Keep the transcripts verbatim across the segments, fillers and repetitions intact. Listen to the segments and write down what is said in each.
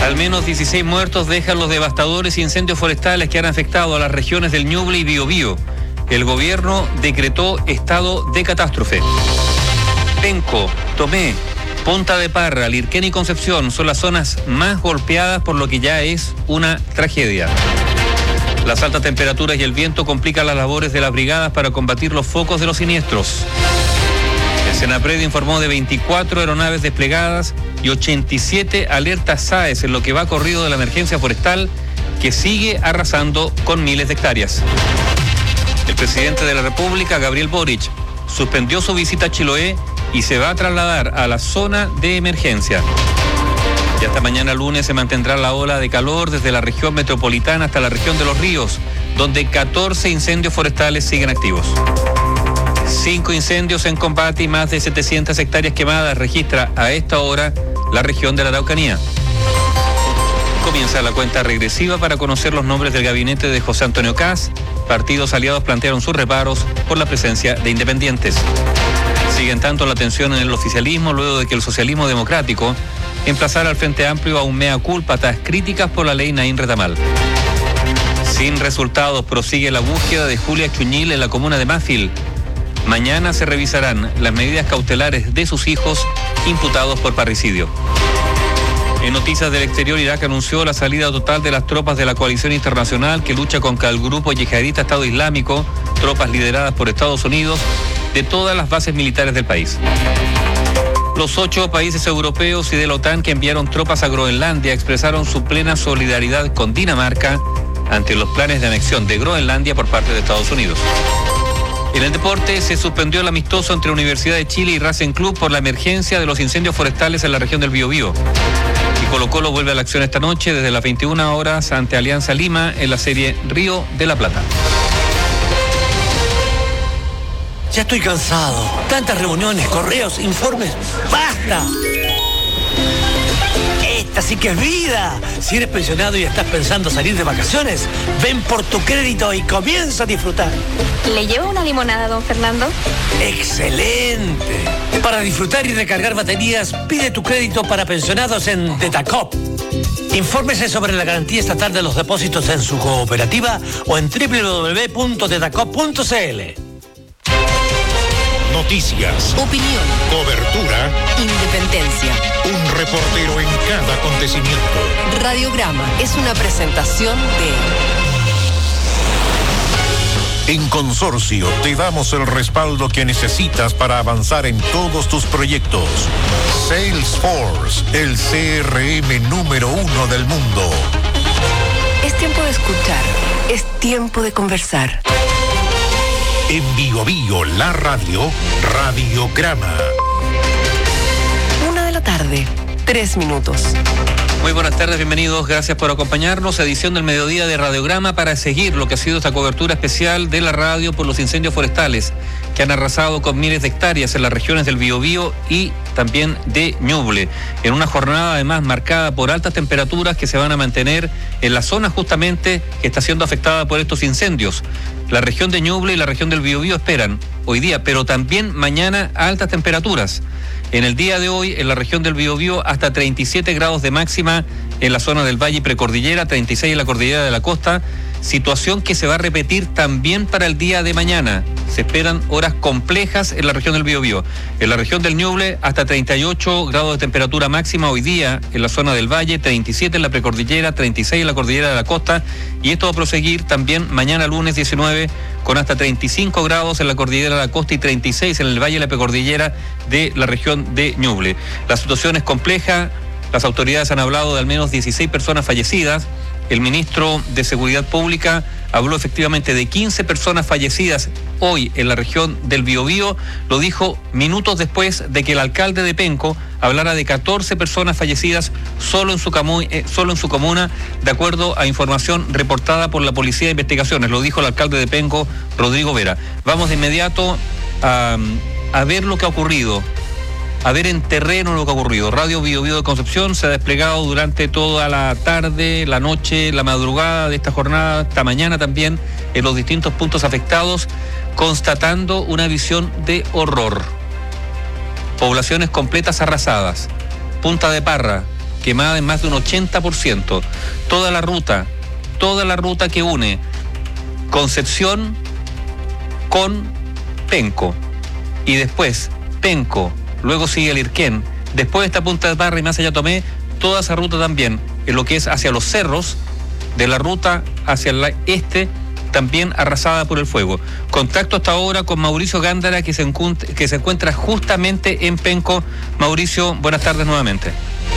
Al menos dieciséis muertos dejan los devastadores incendios forestales que han afectado a las regiones del Ñuble y Biobío. El gobierno decretó estado de catástrofe. Penco, Tomé, Punta de Parra, Lirquén y Concepción son las zonas más golpeadas, por lo que ya es una tragedia. Las altas temperaturas y el viento complican las labores de las brigadas para combatir los focos de los siniestros. El Senapred informó de veinticuatro aeronaves desplegadas y ochenta y siete alertas S A E S en lo que va corrido de la emergencia forestal, que sigue arrasando con miles de hectáreas. El presidente de la República, Gabriel Boric, suspendió su visita a Chiloé y se va a trasladar a la zona de emergencia. Y hasta mañana lunes se mantendrá la ola de calor desde la región metropolitana hasta la región de Los Ríos, donde catorce incendios forestales siguen activos. Cinco incendios en combate y más de setecientas hectáreas quemadas registra a esta hora la región de la Araucanía. Comienza la cuenta regresiva para conocer los nombres del gabinete de José Antonio Kast. Partidos aliados plantearon sus reparos por la presencia de independientes. Siguen tanto la tensión en el oficialismo luego de que el socialismo democrático emplazara al Frente Amplio a un mea culpa tras críticas por la ley Naín Retamal. Sin resultados prosigue la búsqueda de Julia Chuñil en la comuna de Mafil. Mañana se revisarán las medidas cautelares de sus hijos imputados por parricidio. En noticias del exterior, Irak anunció la salida total de las tropas de la coalición internacional que lucha contra el grupo yihadista Estado Islámico, tropas lideradas por Estados Unidos, de todas las bases militares del país. Los ocho países europeos y de la OTAN que enviaron tropas a Groenlandia expresaron su plena solidaridad con Dinamarca ante los planes de anexión de Groenlandia por parte de Estados Unidos. En el deporte se suspendió el amistoso entre Universidad de Chile y Racing Club por la emergencia de los incendios forestales en la región del Biobío. Y Colo-Colo vuelve a la acción esta noche desde las veintiuna horas ante Alianza Lima en la serie Río de la Plata. Ya estoy cansado. Tantas reuniones, correos, informes. ¡Basta! Esta sí que es vida. Si eres pensionado y estás pensando salir de vacaciones, ven por tu crédito y comienza a disfrutar. ¿Le llevo una limonada, don Fernando? ¡Excelente! Para disfrutar y recargar baterías, pide tu crédito para pensionados en Tetacop. Infórmese sobre la garantía estatal de los depósitos en su cooperativa o en doble u doble u doble u punto tetacop punto c l. Noticias, opinión, cobertura, independencia. Un reportero en cada acontecimiento. Radiograma es una presentación de... En Consorcio te damos el respaldo que necesitas para avanzar en todos tus proyectos. Salesforce, el C R M número uno del mundo. Es tiempo de escuchar, es tiempo de conversar. En Bio Bio, la radio, Radiograma. Una de la tarde, tres minutos. Muy buenas tardes, bienvenidos, gracias por acompañarnos. Edición del mediodía de Radiograma para seguir lo que ha sido esta cobertura especial de la radio por los incendios forestales que han arrasado con miles de hectáreas en las regiones del Biobío y también de Ñuble, en una jornada además marcada por altas temperaturas que se van a mantener en la zona justamente que está siendo afectada por estos incendios. La región de Ñuble y la región del Biobío esperan hoy día, pero también mañana, altas temperaturas. En el día de hoy, en la región del Biobío, hasta treinta y siete grados de máxima en la zona del Valle y Precordillera, treinta y seis en la cordillera de la costa, situación que se va a repetir también para el día de mañana. Se esperan horas complejas en la región del Biobío. En la región del Ñuble, hasta treinta y ocho grados de temperatura máxima hoy día en la zona del Valle, treinta y siete en la Precordillera, treinta y seis en la cordillera de la costa, y esto va a proseguir también mañana lunes diecinueve con hasta treinta y cinco grados en la cordillera de la costa y treinta y seis en el Valle y la Precordillera de la región de Ñuble. La situación es compleja, las autoridades han hablado de al menos dieciséis personas fallecidas. El ministro de Seguridad Pública habló efectivamente de quince personas fallecidas hoy en la región del Biobío. Lo dijo minutos después de que el alcalde de Penco hablara de catorce personas fallecidas solo en su, camu- eh, solo en su comuna, de acuerdo a información reportada por la Policía de Investigaciones. Lo dijo el alcalde de Penco, Rodrigo Vera. Vamos de inmediato a, a ver lo que ha ocurrido. A ver en terreno lo que ha ocurrido. Radio Biobío de Concepción se ha desplegado durante toda la tarde, la noche, la madrugada de esta jornada, hasta mañana también, en los distintos puntos afectados, constatando una visión de horror. Poblaciones completas arrasadas. Punta de Parra, quemada en más de un ochenta por ciento. Toda la ruta, toda la ruta que une Concepción con Penco. Y después Penco, luego sigue Lirquén, después está Punta de Parra y más allá Tomé, toda esa ruta también, en lo que es hacia los cerros, de la ruta hacia el este, también arrasada por el fuego. Contacto hasta ahora con Mauricio Gándara, que se, encuent- que se encuentra justamente en Penco. Mauricio, buenas tardes nuevamente.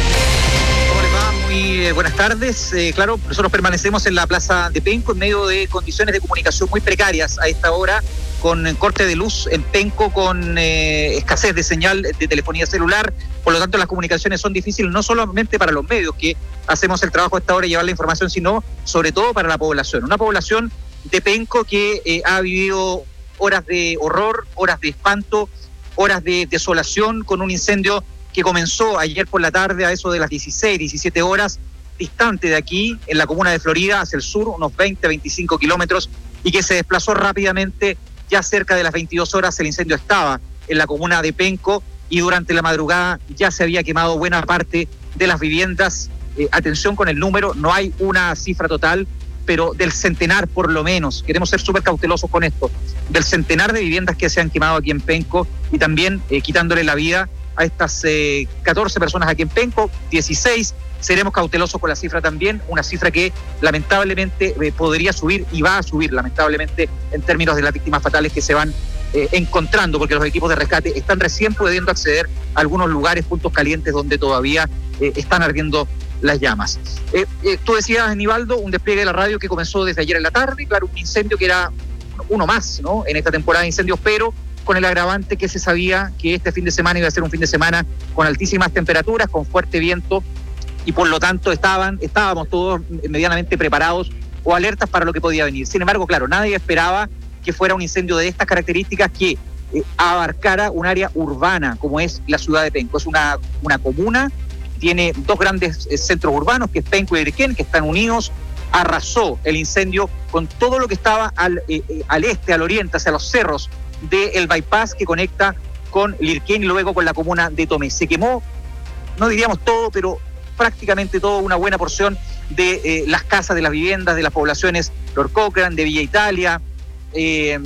¿Cómo les va? Muy eh, buenas tardes. Eh, claro, nosotros permanecemos en la plaza de Penco en medio de condiciones de comunicación muy precarias a esta hora, con corte de luz en Penco, con eh, escasez de señal de telefonía celular. Por lo tanto, las comunicaciones son difíciles no solamente para los medios que hacemos el trabajo a esta hora de llevar la información, sino sobre todo para la población. Una población de Penco que eh, ha vivido horas de horror, horas de espanto, horas de desolación, con un incendio que comenzó ayer por la tarde a eso de las dieciséis, diecisiete horas, distante de aquí, en la comuna de Florida, hacia el sur, unos veinte, veinticinco kilómetros, y que se desplazó rápidamente. Ya cerca de las veintidós horas el incendio estaba en la comuna de Penco y durante la madrugada ya se había quemado buena parte de las viviendas. Eh, atención con el número, no hay una cifra total, pero del centenar por lo menos, queremos ser súper cautelosos con esto, del centenar de viviendas que se han quemado aquí en Penco y también eh, quitándole la vida a estas eh, catorce personas aquí en Penco, dieciséis, seremos cautelosos con la cifra también, una cifra que lamentablemente eh, podría subir y va a subir lamentablemente en términos de las víctimas fatales que se van eh, encontrando, porque los equipos de rescate están recién pudiendo acceder a algunos lugares, puntos calientes donde todavía eh, están ardiendo las llamas. Eh, eh, tú decías, Aníbaldo, un despliegue de la radio que comenzó desde ayer en la tarde, claro, un incendio que era uno más, ¿no?, en esta temporada de incendios, pero con el agravante que se sabía que este fin de semana iba a ser un fin de semana con altísimas temperaturas, con fuerte viento, y por lo tanto estaban, estábamos todos medianamente preparados o alertas para lo que podía venir. Sin embargo, claro, nadie esperaba que fuera un incendio de estas características que eh, abarcara un área urbana como es la ciudad de Penco. Es una, una comuna, tiene dos grandes eh, centros urbanos, que es Penco y Lirquén, que están unidos. Arrasó el incendio con todo lo que estaba al, eh, eh, al este, al oriente, hacia los cerros del bypass que conecta con Lirquén y luego con la comuna de Tomé. Se quemó, no diríamos todo, pero prácticamente todo, una buena porción de eh, las casas, de las viviendas, de las poblaciones Lord Cochrane, de Villa Italia, eh,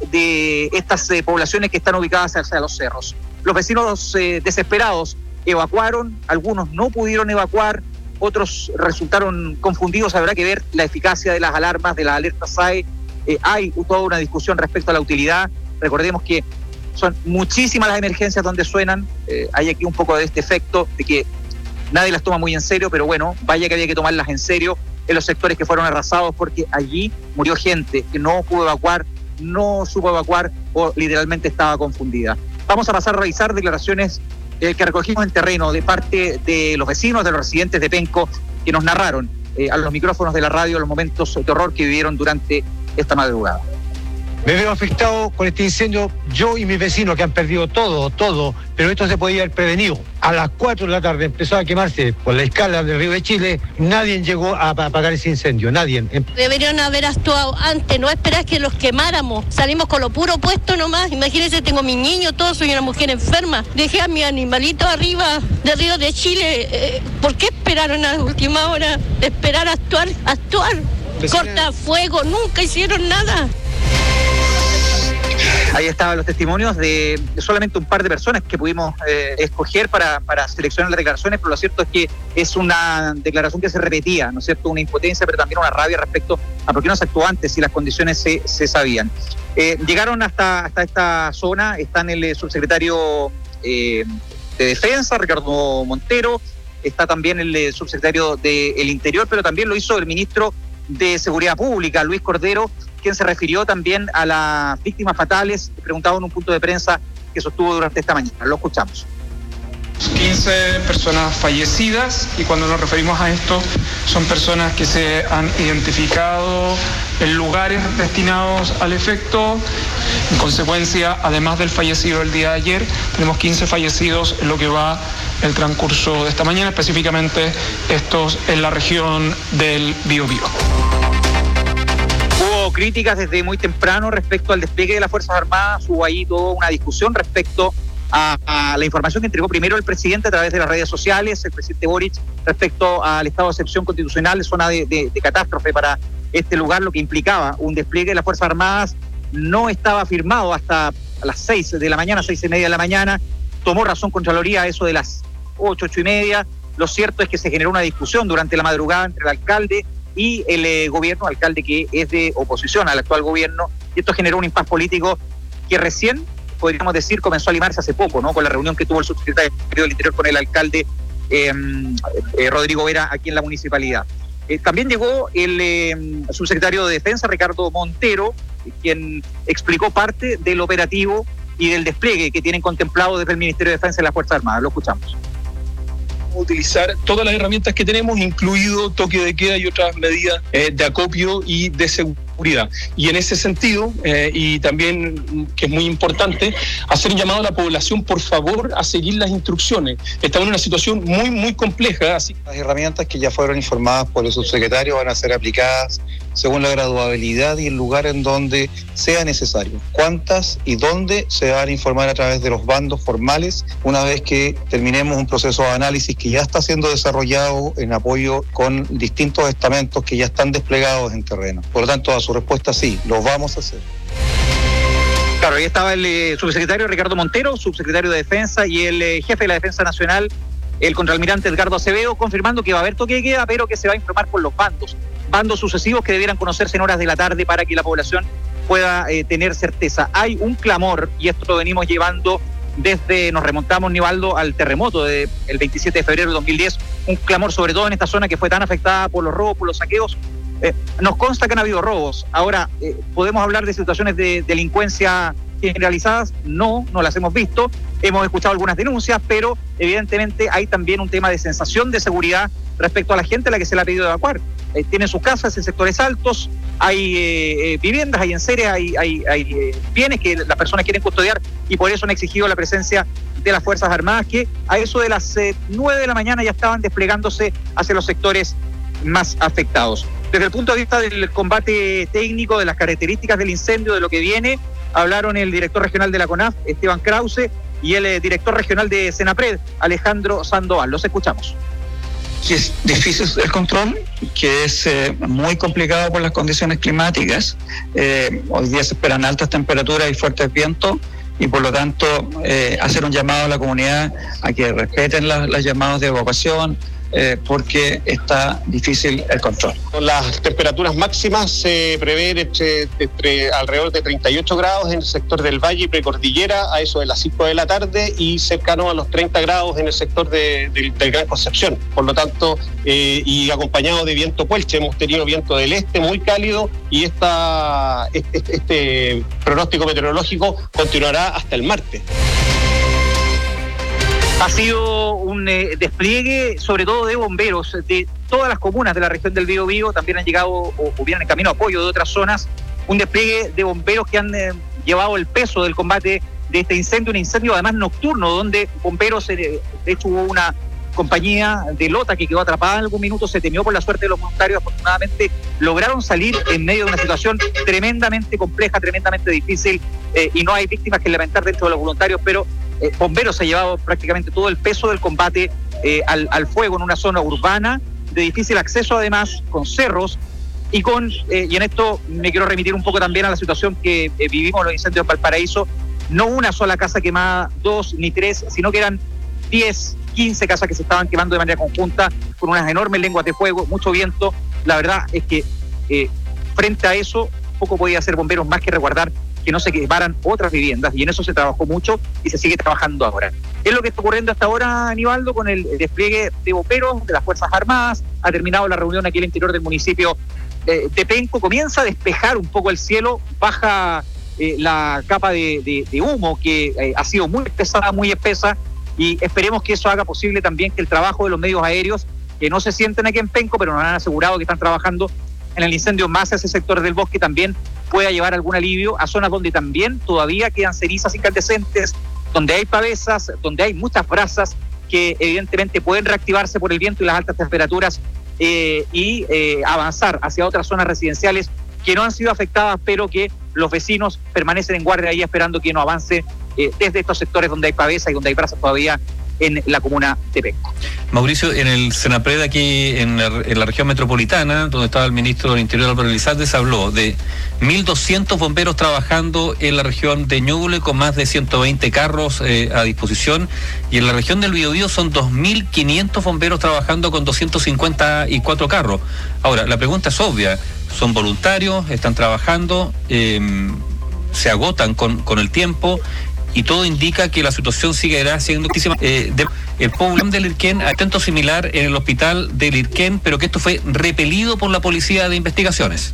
de estas eh, poblaciones que están ubicadas hacia los cerros. Los vecinos eh, desesperados evacuaron, algunos no pudieron evacuar, otros resultaron confundidos. Habrá que ver la eficacia de las alarmas, de las alertas S A E. Eh, hay toda una discusión respecto a la utilidad. Recordemos que son muchísimas las emergencias donde suenan. Eh, hay aquí un poco de este efecto de que nadie las toma muy en serio, pero bueno, vaya que había que tomarlas en serio en los sectores que fueron arrasados, porque allí murió gente que no pudo evacuar, no supo evacuar o literalmente estaba confundida. Vamos a pasar a revisar declaraciones eh, que recogimos en terreno de parte de los vecinos, de los residentes de Penco, que nos narraron eh, a los micrófonos de la radio los momentos de horror que vivieron durante esta madrugada. Me veo afectado con este incendio, yo y mis vecinos, que han perdido todo, todo, pero esto se podía haber prevenido. A las cuatro de la tarde empezó a quemarse por la escala del Río de Chile, nadie llegó a apagar ese incendio, nadie. Deberían haber actuado antes, no esperar que los quemáramos. Salimos con lo puro puesto nomás. Imagínense, tengo mi niño, todo, soy una mujer enferma. Dejé a mi animalito arriba del Río de Chile. Eh, ¿Por qué esperaron a la última hora? Esperar a actuar, actuar. Corta fuego, nunca hicieron nada. Ahí estaban los testimonios de solamente un par de personas que pudimos eh, escoger para, para seleccionar las declaraciones, pero lo cierto es que es una declaración que se repetía, ¿no es cierto? Una impotencia, pero también una rabia respecto a por qué no se actuó antes si las condiciones se, se sabían. Eh, llegaron hasta, hasta esta zona, están el subsecretario eh, de Defensa, Ricardo Montero, está también el eh, subsecretario del Interior, pero también lo hizo el ministro de Seguridad Pública, Luis Cordero, quien se refirió también a las víctimas fatales, preguntado en un punto de prensa que sostuvo durante esta mañana. Lo escuchamos. quince personas fallecidas, y cuando nos referimos a esto son personas que se han identificado en lugares destinados al efecto. En consecuencia, además del fallecido el día de ayer, tenemos quince fallecidos en lo que va el transcurso de esta mañana, específicamente estos en la región del Biobío. Hubo críticas desde muy temprano respecto al despliegue de las Fuerzas Armadas, hubo ahí toda una discusión respecto a, a la información que entregó primero el presidente a través de las redes sociales, el presidente Boric, respecto al estado de excepción constitucional, zona de, de, de catástrofe para este lugar, lo que implicaba un despliegue de las Fuerzas Armadas. No estaba firmado hasta las seis de la mañana, seis y media de la mañana. Tomó razón Contraloría a eso de las ocho, ocho y media. Lo cierto es que se generó una discusión durante la madrugada entre el alcalde y el eh, gobierno, alcalde que es de oposición al actual gobierno, y esto generó un impasse político que recién, podríamos decir, comenzó a limarse hace poco, ¿no? Con la reunión que tuvo el subsecretario del Interior con el alcalde eh, eh, Rodrigo Vera aquí en la municipalidad. Eh, también llegó el eh, subsecretario de Defensa, Ricardo Montero, quien explicó parte del operativo y del despliegue que tienen contemplado desde el Ministerio de Defensa y las Fuerzas Armadas. Lo escuchamos. Utilizar todas las herramientas que tenemos, incluido toque de queda y otras medidas eh, de acopio y de seguridad. Y en ese sentido, eh, y también, que es muy importante, hacer un llamado a la población, por favor, a seguir las instrucciones. Estamos en una situación muy, muy compleja. Así. Las herramientas que ya fueron informadas por el subsecretario van a ser aplicadas según la graduabilidad y el lugar en donde sea necesario. Cuántas y dónde se van a informar a través de los bandos formales una vez que terminemos un proceso de análisis que ya está siendo desarrollado en apoyo con distintos estamentos que ya están desplegados en terreno. Por lo tanto, a su respuesta sí, lo vamos a hacer. Claro, ahí estaba el eh, subsecretario Ricardo Montero, subsecretario de Defensa, y el eh, jefe de la Defensa Nacional, el contraalmirante Edgardo Acevedo, confirmando que va a haber toque de queda, pero que se va a informar por los bandos, bandos sucesivos que debieran conocerse en horas de la tarde para que la población pueda eh, tener certeza. Hay un clamor, y esto lo venimos llevando desde, nos remontamos, Nivaldo, al terremoto del veintisiete de febrero de dos mil diez, un clamor sobre todo en esta zona que fue tan afectada por los robos, por los saqueos. Eh, nos consta que han habido robos. Ahora, eh, ¿podemos hablar de situaciones de delincuencia generalizadas? No, no las hemos visto. Hemos escuchado algunas denuncias, pero evidentemente hay también un tema de sensación de seguridad respecto a la gente a la que se le ha pedido evacuar. Eh, tienen sus casas en sectores altos, hay eh, eh, viviendas, hay enseres, hay, hay, hay eh, bienes que las personas quieren custodiar, y por eso han exigido la presencia de las Fuerzas Armadas, que a eso de las eh, nueve de la mañana ya estaban desplegándose hacia los sectores más afectados. Desde el punto de vista del combate técnico, de las características del incendio, de lo que viene, hablaron el director regional de la CONAF, Esteban Krause, y el eh, director regional de Senapred, Alejandro Sandoval. Los escuchamos. Que es difícil el control, que es eh, muy complicado por las condiciones climáticas. Eh, hoy día se esperan altas temperaturas y fuertes vientos, y por lo tanto eh, hacer un llamado a la comunidad a que respeten las, las llamadas de evacuación, eh, porque está difícil el control. Las temperaturas máximas se prevén entre, entre alrededor de treinta y ocho grados en el sector del Valle y Precordillera a eso de las cinco de la tarde, y cercano a los treinta grados en el sector de, de, del Gran Concepción. Por lo tanto, eh, y acompañado de viento puelche, hemos tenido viento del este muy cálido, y esta, este, este pronóstico meteorológico continuará hasta el martes. Ha sido un eh, despliegue, sobre todo de bomberos, de todas las comunas de la región del Biobío. También han llegado o, o vienen en camino apoyo de otras zonas. Un despliegue de bomberos que han eh, llevado el peso del combate de este incendio, un incendio además nocturno, donde bomberos, eh, de hecho hubo una compañía de Lota que quedó atrapada en algún minuto, se temió por la suerte de los voluntarios. Afortunadamente lograron salir en medio de una situación tremendamente compleja, tremendamente difícil, eh, y no hay víctimas que lamentar dentro de los voluntarios, pero Eh, bomberos ha llevado prácticamente todo el peso del combate eh, al, al fuego en una zona urbana, de difícil acceso además, con cerros, y con eh, y en esto me quiero remitir un poco también a la situación que eh, vivimos en los incendios de Valparaíso. No una sola casa quemada, dos ni tres, sino que eran diez, quince casas que se estaban quemando de manera conjunta, con unas enormes lenguas de fuego, mucho viento. La verdad es que eh, frente a eso, poco podía hacer bomberos más que resguardar que no se quemaran otras viviendas, y en eso se trabajó mucho y se sigue trabajando ahora. Es lo que está ocurriendo hasta ahora, Aníbaldo, con el despliegue de bomberos de las Fuerzas Armadas. Ha terminado la reunión aquí al interior del municipio de, de Penco. Comienza a despejar un poco el cielo, baja eh, la capa de, de, de humo que eh, ha sido muy pesada, muy espesa, y esperemos que eso haga posible también que el trabajo de los medios aéreos, que no se sienten aquí en Penco, pero nos han asegurado que están trabajando en el incendio más hacia ese sector del bosque, también pueda llevar algún alivio a zonas donde también todavía quedan cenizas incandescentes, donde hay pavesas, donde hay muchas brasas que evidentemente pueden reactivarse por el viento y las altas temperaturas, eh, y eh, avanzar hacia otras zonas residenciales que no han sido afectadas, pero que los vecinos permanecen en guardia ahí esperando que no avance eh, desde estos sectores donde hay pavesa y donde hay brasas todavía en la comuna de Penco. Mauricio, en el Senapred aquí en la, en la región metropolitana, donde estaba el ministro del Interior Álvaro Elizalde, se habló de mil doscientos bomberos trabajando en la región de Ñuble con más de ciento veinte carros eh, a disposición, y en la región del Biobío son dos mil quinientos bomberos trabajando con doscientos cincuenta y cuatro carros. Ahora, la pregunta es obvia, ¿son voluntarios? ¿Están trabajando? Eh, ¿Se agotan con, con el tiempo? Y todo indica que la situación seguirá siendo eh, de, el pueblo de Lirquén, atento similar en el hospital de Lirquén, pero que esto fue repelido por la Policía de Investigaciones.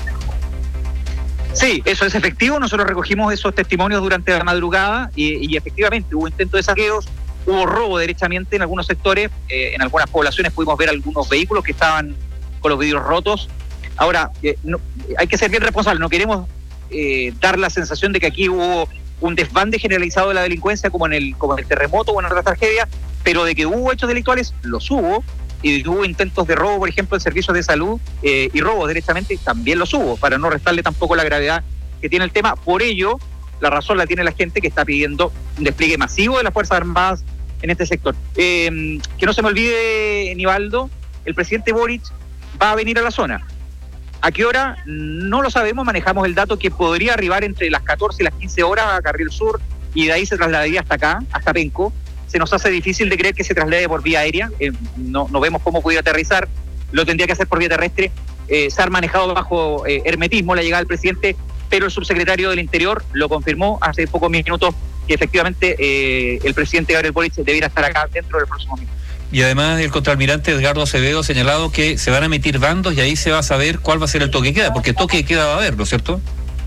Sí, eso es efectivo. Nosotros recogimos esos testimonios durante la madrugada y, y efectivamente hubo intento de saqueos, hubo robo derechamente en algunos sectores, eh, en algunas poblaciones pudimos ver algunos vehículos que estaban con los vidrios rotos. Ahora, eh, no, hay que ser bien responsables, no queremos eh, dar la sensación de que aquí hubo un desbande generalizado de la delincuencia como en el como en el terremoto o en otras tragedias, pero de que hubo hechos delictuales, los hubo, y de que hubo intentos de robo, por ejemplo, en servicios de salud eh, y robos directamente, también los hubo, para no restarle tampoco la gravedad que tiene el tema. Por ello, la razón la tiene la gente que está pidiendo un despliegue masivo de las Fuerzas Armadas en este sector. Eh, que no se me olvide, Nivaldo, el presidente Boric va a venir a la zona. ¿A qué hora? No lo sabemos, manejamos el dato que podría arribar entre las catorce y las quince horas a Carril Sur y de ahí se trasladaría hasta acá, hasta Penco. Se nos hace difícil de creer que se traslade por vía aérea, eh, no, no vemos cómo pudiera aterrizar, lo tendría que hacer por vía terrestre. Eh, se ha manejado bajo eh, hermetismo la llegada del presidente, pero el subsecretario del Interior lo confirmó hace pocos minutos que efectivamente eh, el presidente Gabriel Boric debiera estar acá dentro del próximo minuto. Y además el contraalmirante Edgardo Acevedo ha señalado que se van a emitir bandos y ahí se va a saber cuál va a ser el toque de queda, porque toque de queda va a haber, ¿no es cierto?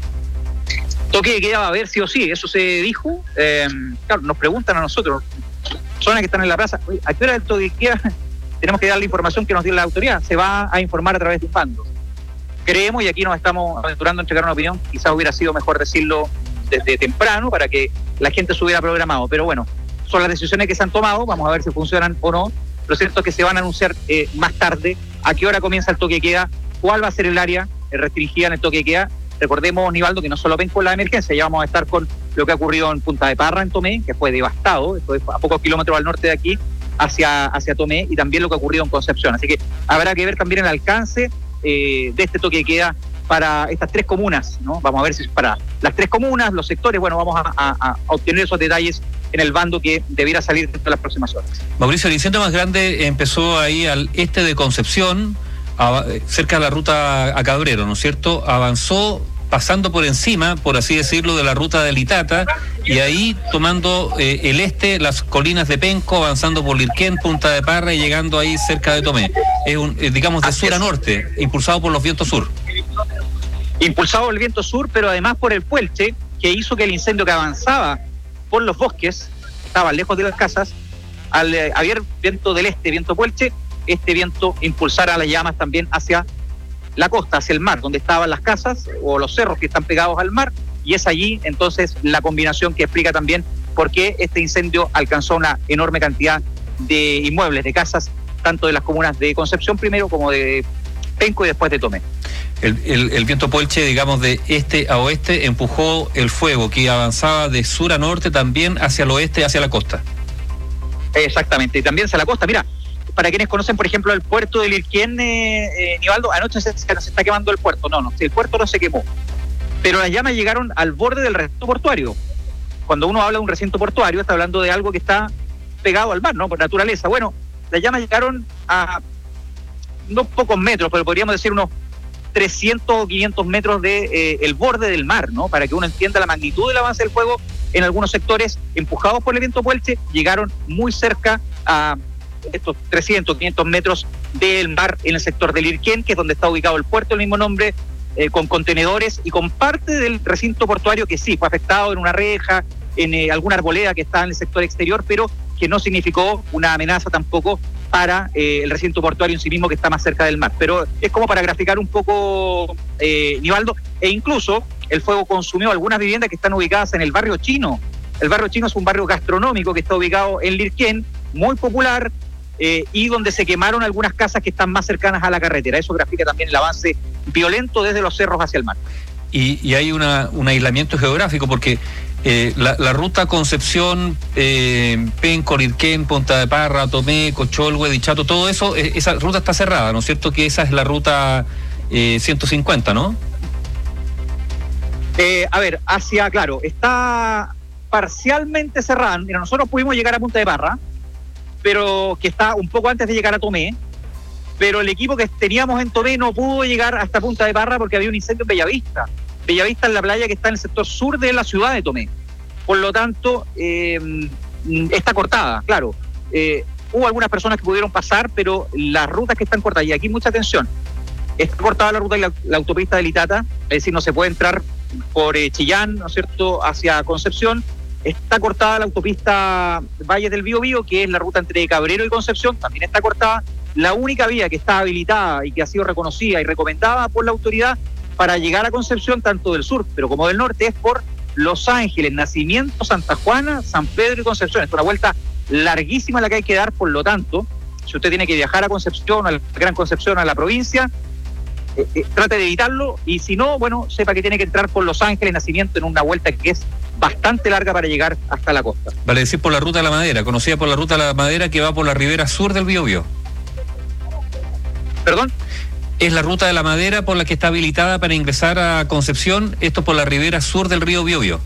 Toque de queda va a haber sí o sí, eso se dijo. Eh, claro, nos preguntan a nosotros, personas que están en la plaza, ¿a qué hora el toque de queda? Tenemos que dar la información que nos dio la autoridad, se va a informar a través de un bando. Creemos, y aquí nos estamos aventurando a entregar una opinión, quizás hubiera sido mejor decirlo desde temprano para que la gente se hubiera programado, pero bueno, son las decisiones que se han tomado, vamos a ver si funcionan o no. Lo cierto es que se van a anunciar eh, más tarde a qué hora comienza el toque de queda, cuál va a ser el área restringida en el toque de queda. Recordemos, Nivaldo, que no solo ven con la emergencia, ya vamos a estar con lo que ha ocurrido en Punta de Parra, en Tomé, que fue devastado, esto es a pocos kilómetros al norte de aquí, hacia, hacia Tomé, y también lo que ha ocurrido en Concepción. Así que habrá que ver también el alcance eh, de este toque de queda para estas tres comunas, ¿no? Vamos a ver si es para las tres comunas, los sectores, bueno, vamos a, a, a obtener esos detalles en el bando que debiera salir dentro de las próximas horas. Mauricio, el incendio más grande empezó ahí al este de Concepción, a, cerca de la ruta a Cabrero, ¿no es cierto? Avanzó pasando por encima, por así decirlo, de la ruta de Litata, y ahí tomando eh, el este, las colinas de Penco, avanzando por Lirquén, Punta de Parra y llegando ahí cerca de Tomé. Es un, eh, digamos, de sur a norte, impulsado por los vientos sur. Impulsado por el viento sur, pero además por el puelche, que hizo que el incendio que avanzaba por los bosques, estaba lejos de las casas, al eh, haber viento del este, viento puelche, este viento impulsara las llamas también hacia la costa, hacia el mar, donde estaban las casas o los cerros que están pegados al mar, y es allí entonces la combinación que explica también por qué este incendio alcanzó una enorme cantidad de inmuebles, de casas, tanto de las comunas de Concepción primero como de Penco y después de Tomé. El, el, el viento puelche, digamos, de este a oeste empujó el fuego que avanzaba de sur a norte también hacia el oeste, hacia la costa. Exactamente, y también hacia la costa. Mira, para quienes conocen, por ejemplo, el puerto de Lirquén, eh, eh, Nivaldo, anoche se, se está quemando el puerto. No, no, el puerto no se quemó, pero las llamas llegaron al borde del recinto portuario. Cuando uno habla de un recinto portuario, está hablando de algo que está pegado al mar, ¿no? Por naturaleza. Bueno, las llamas llegaron a no pocos metros, pero podríamos decir unos trescientos o quinientos metros de eh, el borde del mar, ¿no? Para que uno entienda la magnitud del avance del fuego, en algunos sectores, empujados por el viento puelche, llegaron muy cerca a estos trescientos, quinientos metros del mar en el sector del Lirquén, que es donde está ubicado el puerto del mismo nombre, eh, con contenedores y con parte del recinto portuario que sí, fue afectado en una reja, en eh, alguna arboleda que está en el sector exterior, pero que no significó una amenaza tampoco para eh, el recinto portuario en sí mismo, que está más cerca del mar. Pero es como para graficar un poco, eh, Nivaldo, e incluso el fuego consumió algunas viviendas que están ubicadas en el barrio chino. El barrio chino es un barrio gastronómico que está ubicado en Lirquén, muy popular, eh, y donde se quemaron algunas casas que están más cercanas a la carretera. Eso grafica también el avance violento desde los cerros hacia el mar. Y, y hay una, un aislamiento geográfico, porque Eh, la, la ruta Concepción, eh, Penco, Lirquén, Punta de Parra, Tomé, Cocholhue, Dichato, todo eso, eh, esa ruta está cerrada, ¿no es cierto? Que esa es la ruta eh, ciento cincuenta, ¿no? Eh, a ver, hacia, claro, está parcialmente cerrada. Mira, nosotros pudimos llegar a Punta de Parra, pero que está un poco antes de llegar a Tomé, pero el equipo que teníamos en Tomé no pudo llegar hasta Punta de Parra porque había un incendio en Bellavista. Bellavista es la playa que está en el sector sur de la ciudad de Tomé. Por lo tanto, eh, está cortada, claro. Eh, hubo algunas personas que pudieron pasar, pero las rutas que están cortadas, y aquí mucha atención, está cortada la ruta de la, la autopista de Litata, es decir, no se puede entrar por eh, Chillán, ¿no es cierto?, hacia Concepción. Está cortada la autopista Valle del Biobío, que es la ruta entre Cabrero y Concepción, también está cortada. La única vía que está habilitada y que ha sido reconocida y recomendada por la autoridad para llegar a Concepción, tanto del sur pero como del norte, es por Los Ángeles, Nacimiento, Santa Juana, San Pedro y Concepción. Es una vuelta larguísima la que hay que dar, por lo tanto, si usted tiene que viajar a Concepción, a la Gran Concepción, a la provincia, eh, eh, trate de evitarlo, y si no, bueno, sepa que tiene que entrar por Los Ángeles, Nacimiento, en una vuelta que es bastante larga para llegar hasta la costa. Vale decir, por la Ruta de la Madera, conocida por la Ruta de la Madera, que va por la ribera sur del Biobío. ¿Perdón? Es la Ruta de la Madera por la que está habilitada para ingresar a Concepción, esto por la ribera sur del río Biobío.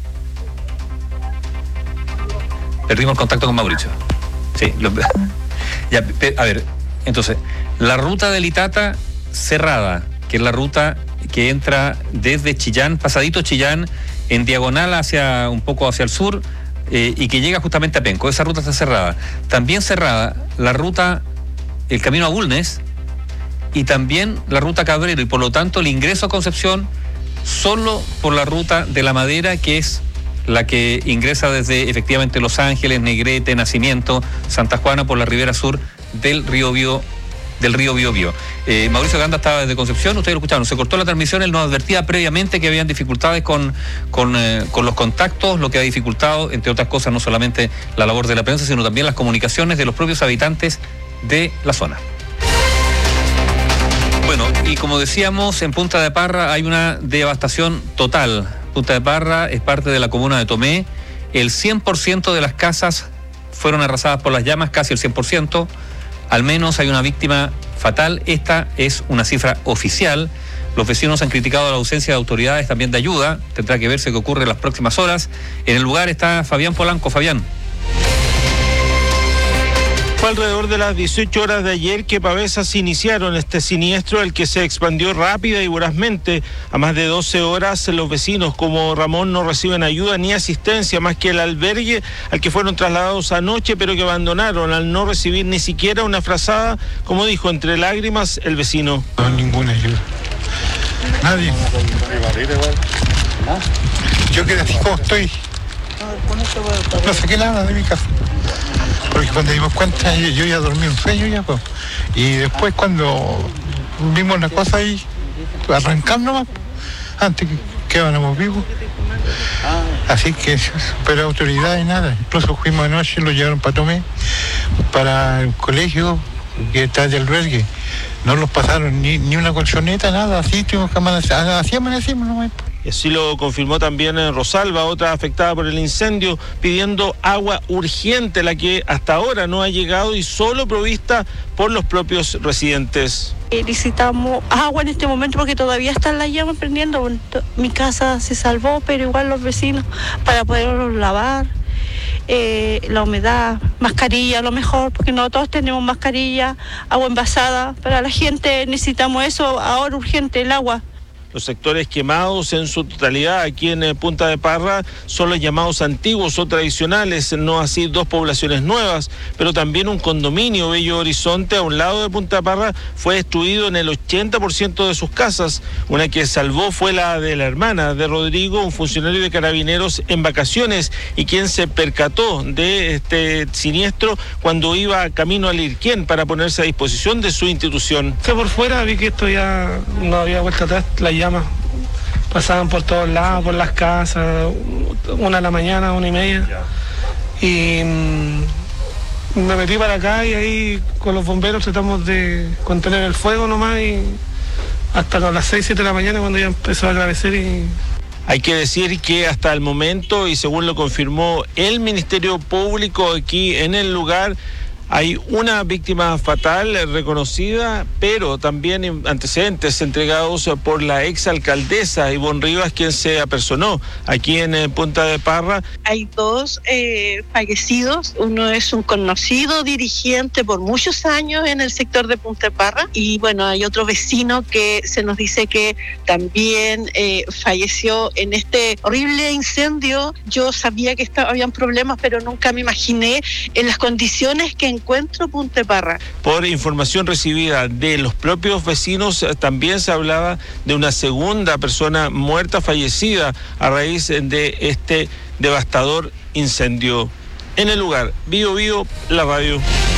Perdimos el contacto con Mauricio. Sí, lo, ya, a ver, entonces, la ruta de Litata cerrada, que es la ruta que entra desde Chillán, pasadito Chillán, en diagonal hacia un poco hacia el sur, eh, y que llega justamente a Penco. Esa ruta está cerrada. También cerrada la ruta, el camino a Bulnes, y también la ruta Cabrero, y por lo tanto el ingreso a Concepción solo por la ruta de la Madera, que es la que ingresa desde efectivamente Los Ángeles, Negrete, Nacimiento, Santa Juana, por la ribera sur del río Bío, del río Biobío. Eh, Mauricio Ganda estaba desde Concepción, ustedes lo escucharon, se cortó la transmisión, él nos advertía previamente que habían dificultades con, con, eh, con los contactos, lo que ha dificultado, entre otras cosas, no solamente la labor de la prensa, sino también las comunicaciones de los propios habitantes de la zona. Bueno, y como decíamos, en Punta de Parra hay una devastación total. Punta de Parra es parte de la comuna de Tomé. El cien por ciento de las casas fueron arrasadas por las llamas, casi el cien por ciento. Al menos hay una víctima fatal. Esta es una cifra oficial. Los vecinos han criticado la ausencia de autoridades también de ayuda. Tendrá que verse qué ocurre en las próximas horas. En el lugar está Fabián Polanco. Fabián. Fue alrededor de las dieciocho horas de ayer que pavesas iniciaron este siniestro, el que se expandió rápida y vorazmente. A más de doce horas, los vecinos como Ramón no reciben ayuda ni asistencia, más que el albergue al que fueron trasladados anoche, pero que abandonaron al no recibir ni siquiera una frazada, como dijo entre lágrimas el vecino. No, ninguna ayuda. Nadie. Yo quedé así como estoy. No saqué nada de mi casa. Porque cuando dimos cuenta yo, yo ya dormí un sueño ya, pues. Y después cuando vimos la cosa ahí, arrancando nomás, antes que quedábamos vivos. Así que, pero autoridades nada. Incluso fuimos anoche, lo llevaron para Tomé, para el colegio que está de albergue. No los pasaron ni, ni una colchoneta, nada, así tuvimos que amanecer, así amanecimos nomás. Y así lo confirmó también en Rosalba, otra afectada por el incendio, pidiendo agua urgente, la que hasta ahora no ha llegado y solo provista por los propios residentes. Necesitamos agua en este momento porque todavía están las llamas prendiendo. Mi casa se salvó, pero igual los vecinos, para poderlos lavar. Eh, la humedad, mascarilla a lo mejor, porque no todos tenemos mascarilla, agua envasada. Para la gente necesitamos eso ahora urgente, el agua. Los sectores quemados en su totalidad aquí en Punta de Parra son los llamados antiguos o tradicionales, no así dos poblaciones nuevas, pero también un condominio, Bello Horizonte, a un lado de Punta de Parra, fue destruido en el ochenta por ciento de sus casas. Una que salvó fue la de la hermana de Rodrigo, un funcionario de Carabineros en vacaciones y quien se percató de este siniestro cuando iba camino a Lirquén para ponerse a disposición de su institución. Por fuera vi que esto ya no había vuelta atrás, la llamas pasaban por todos lados, por las casas, una de la mañana, una y media, y mmm, me metí para acá y ahí con los bomberos tratamos de contener el fuego nomás, y hasta las seis, siete de la mañana cuando ya empezó a agradecer. Y Hay que decir que hasta el momento, y según lo confirmó el Ministerio Público aquí en el lugar, hay una víctima fatal reconocida, pero también antecedentes entregados por la exalcaldesa Ivonne Rivas, quien se apersonó aquí en eh, Punta de Parra. Hay dos eh, fallecidos. Uno es un conocido dirigente por muchos años en el sector de Punta de Parra, y bueno, hay otro vecino que se nos dice que también eh, falleció en este horrible incendio. Yo sabía que estaba, habían problemas, pero nunca me imaginé en las condiciones que encuentro Punta de Parra. Por información recibida de los propios vecinos, también se hablaba de una segunda persona muerta, fallecida a raíz de este devastador incendio. En el lugar, Bío Bío, la radio.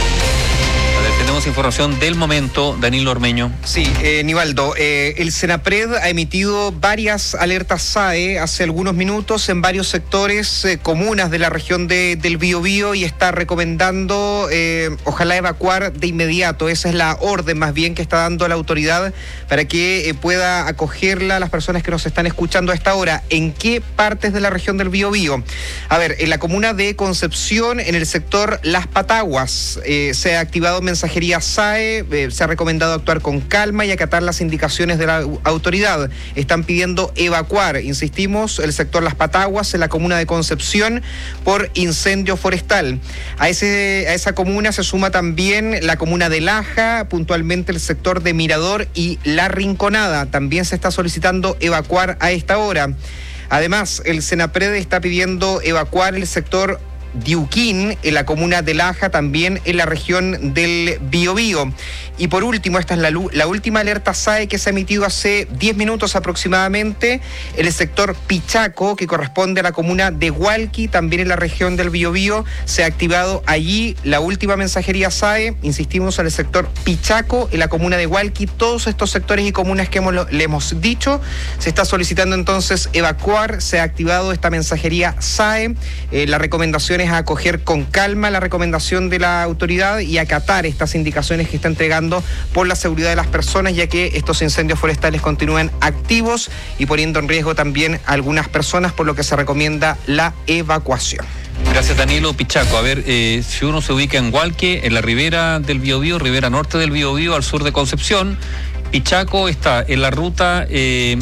Tenemos información del momento, Danilo Ormeño. Sí, eh, Nivaldo, eh, el Senapred ha emitido varias alertas S A E hace algunos minutos en varios sectores, eh, comunas de la región de, del Biobío, y está recomendando eh, ojalá evacuar de inmediato. Esa es la orden más bien que está dando la autoridad para que eh, pueda acogerla a las personas que nos están escuchando a esta hora. ¿En qué partes de la región del Biobío? A ver, en la comuna de Concepción, en el sector Las Pataguas, eh, se ha activado mensajería S A E, eh, se ha recomendado actuar con calma y acatar las indicaciones de la autoridad. Están pidiendo evacuar, insistimos, el sector Las Pataguas en la comuna de Concepción por incendio forestal. A, ese, a esa comuna se suma también la comuna de Laja, puntualmente el sector de Mirador y La Rinconada. También se está solicitando evacuar a esta hora. Además, el Senapred está pidiendo evacuar el sector Diuquín, en la comuna de Laja, también en la región del Biobío. Y por último, esta es la, la última alerta S A E que se ha emitido hace diez minutos aproximadamente, en el sector Pichaco, que corresponde a la comuna de Hualqui, también en la región del Biobío. Se ha activado allí la última mensajería S A E, insistimos, en el sector Pichaco, en la comuna de Hualqui. Todos estos sectores y comunas que hemos, le hemos dicho, se está solicitando entonces evacuar. Se ha activado esta mensajería S A E. Eh, la recomendación es a acoger con calma la recomendación de la autoridad y acatar estas indicaciones que está entregando por la seguridad de las personas, ya que estos incendios forestales continúan activos y poniendo en riesgo también a algunas personas, por lo que se recomienda la evacuación. Gracias, Danilo. Pichaco, a ver, eh, si uno se ubica en Hualqui, en la ribera del Biobío, ribera norte del Biobío, al sur de Concepción, Pichaco está en la ruta eh,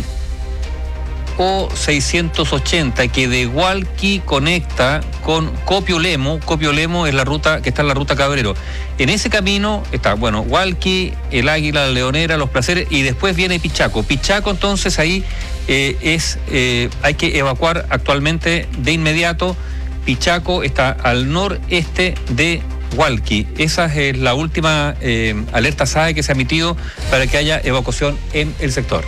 O seiscientos ochenta, que de Hualqui conecta con Copiolemo. Copiolemo es la ruta que está en la ruta Cabrero. En ese camino está, bueno, Hualqui, el Águila, la Leonera, Los Placeres, y después viene Pichaco. Pichaco, entonces, ahí eh, es eh, hay que evacuar actualmente de inmediato. Pichaco está al noreste de Hualqui. Esa es la última eh, alerta S A E que se ha emitido para que haya evacuación en el sector.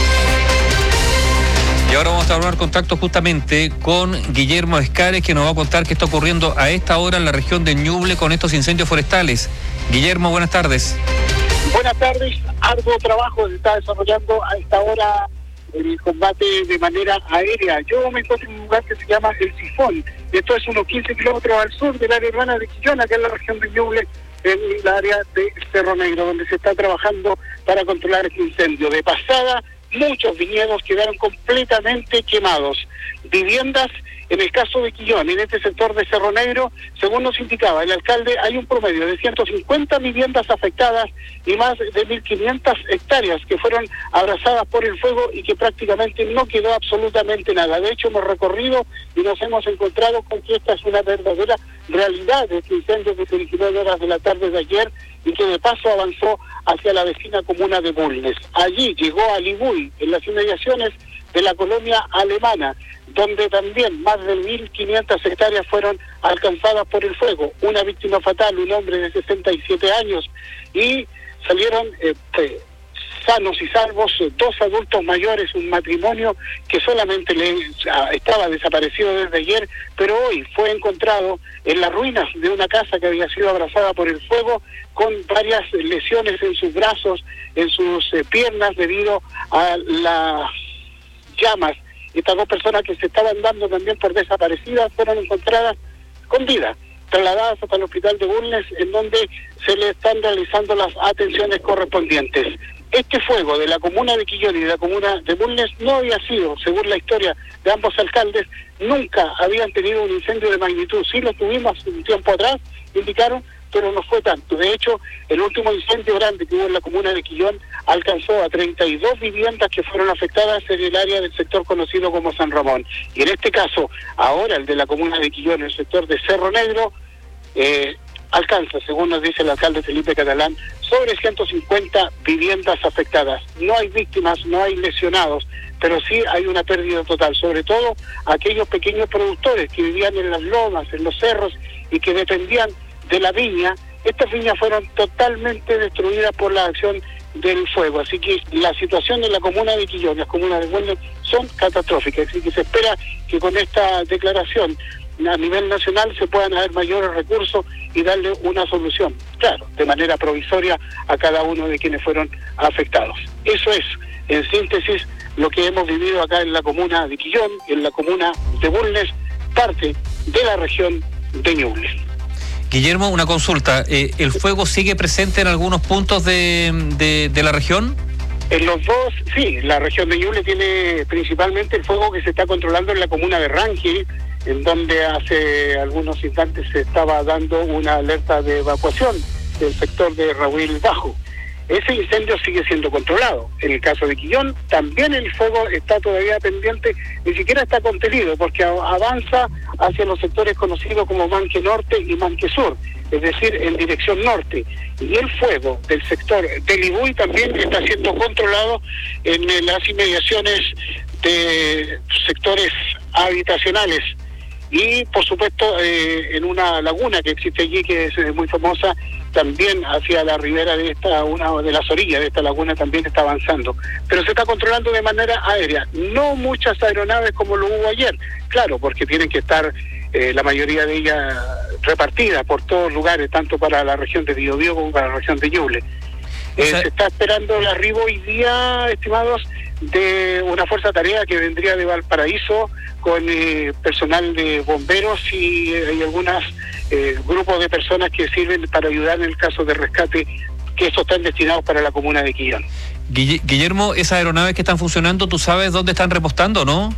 Y ahora vamos a hablar contacto justamente con Guillermo Escares, que nos va a contar qué está ocurriendo a esta hora en la región de Ñuble con estos incendios forestales. Guillermo, buenas tardes. Buenas tardes. Arduo trabajo se está desarrollando a esta hora el combate de manera aérea. Yo me encuentro en un lugar que se llama El Sifón. Esto es unos quince kilómetros al sur del área urbana de Quillón, acá en la región de Ñuble, en el área de Cerro Negro, donde se está trabajando para controlar este incendio. De pasada, muchos viñedos quedaron completamente quemados. Viviendas, en el caso de Quillón, en este sector de Cerro Negro, según nos indicaba el alcalde, hay un promedio de ciento cincuenta viviendas afectadas y más de mil quinientas hectáreas que fueron abrazadas por el fuego y que prácticamente no quedó absolutamente nada. De hecho, hemos recorrido y nos hemos encontrado con que esta es una verdadera realidad de este incendio que se originó en horas de la tarde de ayer y que de paso avanzó hacia la vecina comuna de Bulnes. Allí llegó a Libuy, en las inmediaciones de la colonia alemana, donde también más de mil quinientas hectáreas fueron alcanzadas por el fuego. Una víctima fatal, un hombre de sesenta y siete años, y salieron eh, eh, sanos y salvos dos adultos mayores, un matrimonio que solamente le, estaba desaparecido desde ayer, pero hoy fue encontrado en las ruinas de una casa que había sido abrazada por el fuego, con varias lesiones en sus brazos, en sus eh, piernas, debido a las llamas. Estas dos personas que se estaban dando también por desaparecidas fueron encontradas con vida, trasladadas hasta el hospital de Bulnes, en donde se le están realizando las atenciones correspondientes. Este fuego de la comuna de Quillón y de la comuna de Bulnes no había sido, según la historia de ambos alcaldes, nunca habían tenido un incendio de magnitud. Sí lo tuvimos un tiempo atrás, indicaron, pero no fue tanto. De hecho, el último incendio grande que hubo en la comuna de Quillón alcanzó a treinta y dos viviendas que fueron afectadas en el área del sector conocido como San Ramón. Y en este caso, ahora el de la comuna de Quillón, el sector de Cerro Negro, eh, alcanza, según nos dice el alcalde Felipe Catalán, sobre ciento cincuenta viviendas afectadas. No hay víctimas, no hay lesionados, pero sí hay una pérdida total, sobre todo aquellos pequeños productores que vivían en las lomas, en los cerros y que dependían de la viña. Estas viñas fueron totalmente destruidas por la acción del fuego, así que la situación en la comuna de Quillón, las comunas de Bulnes, son catastróficas, así que se espera que con esta declaración a nivel nacional se puedan haber mayores recursos y darle una solución, claro, de manera provisoria a cada uno de quienes fueron afectados. Eso es, en síntesis, lo que hemos vivido acá en la comuna de Quillón, en la comuna de Bulnes, parte de la región de Ñuble. Guillermo, una consulta. Eh, ¿El fuego sigue presente en algunos puntos de, de, de la región? En los dos, sí. La región de Ñuble tiene principalmente el fuego que se está controlando en la comuna de Rangel, en donde hace algunos instantes se estaba dando una alerta de evacuación del sector de Raúl Bajo. Ese incendio sigue siendo controlado. En el caso de Quillón, también el fuego está todavía pendiente, ni siquiera está contenido, porque avanza hacia los sectores conocidos como Manque Norte y Manque Sur, es decir, en dirección norte. Y el fuego del sector de Libuy también está siendo controlado en las inmediaciones de sectores habitacionales. Y, por supuesto, eh, en una laguna que existe allí, que es muy famosa, también hacia la ribera de esta, una de las orillas de esta laguna también está avanzando. Pero se está controlando de manera aérea. No muchas aeronaves como lo hubo ayer, claro, porque tienen que estar eh, la mayoría de ellas repartidas por todos lugares, tanto para la región de Biobío como para la región de Ñuble. Eh, o sea, se está esperando el arribo hoy día, estimados, de una fuerza tarea que vendría de Valparaíso con eh, personal de bomberos y eh, hay algunos eh, grupos de personas que sirven para ayudar en el caso de rescate, que esos están destinados para la comuna de Quillón. Guillermo, esas aeronaves que están funcionando, ¿tú sabes dónde están repostando, no?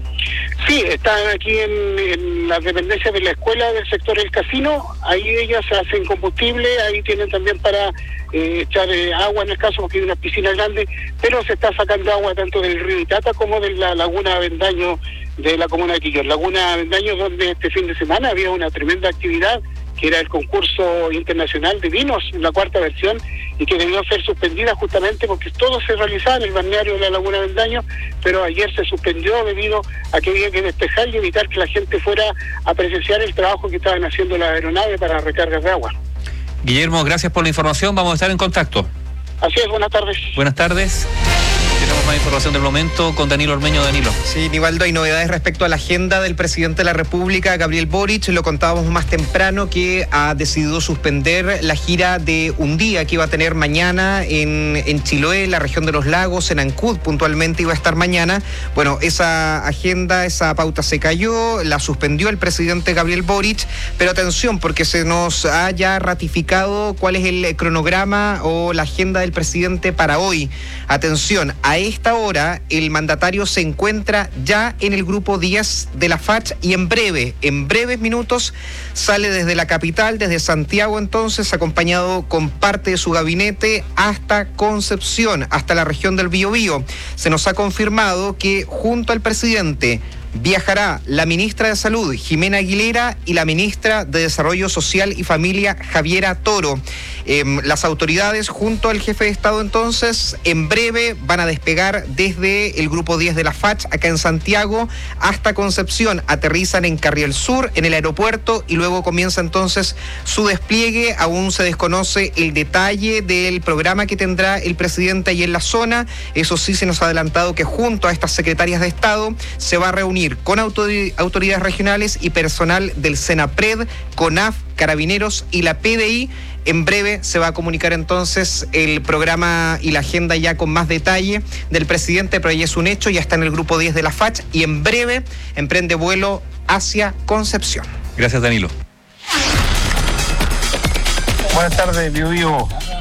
Sí, están aquí en, en las dependencias de la escuela del sector del casino. Ahí ellas hacen combustible, ahí tienen también para eh, echar eh, agua en el caso, porque hay una piscina grande, pero se está sacando agua tanto del río Itata como de la laguna Avendaño de la comuna de Quillón. Laguna Avendaño, donde este fin de semana había una tremenda actividad, que era el concurso internacional de vinos, la cuarta versión, y que debió ser suspendida justamente porque todo se realizaba en el balneario de la Laguna Avendaño, pero ayer se suspendió debido a que había que despejar y evitar que la gente fuera a presenciar el trabajo que estaban haciendo las aeronaves para recargas de agua. Guillermo, gracias por la información, vamos a estar en contacto. Así es, buenas tardes. Buenas tardes. Tenemos más información del momento con Danilo Ormeño. Danilo. Sí, Nivaldo, hay novedades respecto a la agenda del presidente de la República, Gabriel Boric. Lo contábamos más temprano que ha decidido suspender la gira de un día que iba a tener mañana en, en Chiloé, la región de los lagos, en Ancud puntualmente iba a estar mañana. Bueno, esa agenda, esa pauta se cayó, la suspendió el presidente Gabriel Boric, pero atención porque se nos ha ya ratificado cuál es el cronograma o la agenda del presidente para hoy. Atención, a esta hora el mandatario se encuentra ya en el grupo diez de la F A C y en breve, en breves minutos sale desde la capital, desde Santiago entonces, acompañado con parte de su gabinete hasta Concepción, hasta la región del Biobío. Se nos ha confirmado que junto al presidente viajará la ministra de Salud, Jimena Aguilera, y la ministra de Desarrollo Social y Familia, Javiera Toro. Eh, las autoridades, junto al jefe de Estado, entonces, en breve van a despegar desde el grupo diez de la F A C, acá en Santiago, hasta Concepción. Aterrizan en Carriel Sur, en el aeropuerto, y luego comienza entonces su despliegue. Aún se desconoce el detalle del programa que tendrá el presidente ahí en la zona. Eso sí, se nos ha adelantado que junto a estas secretarias de Estado se va a reunir con autoridades regionales y personal del SENAPRED, CONAF, Carabineros y la P D I. En breve se va a comunicar entonces el programa y la agenda ya con más detalle del presidente, pero ya es un hecho, ya está en el grupo diez de la F A C y en breve emprende vuelo hacia Concepción. Gracias, Danilo. Buenas tardes, Bio Bio.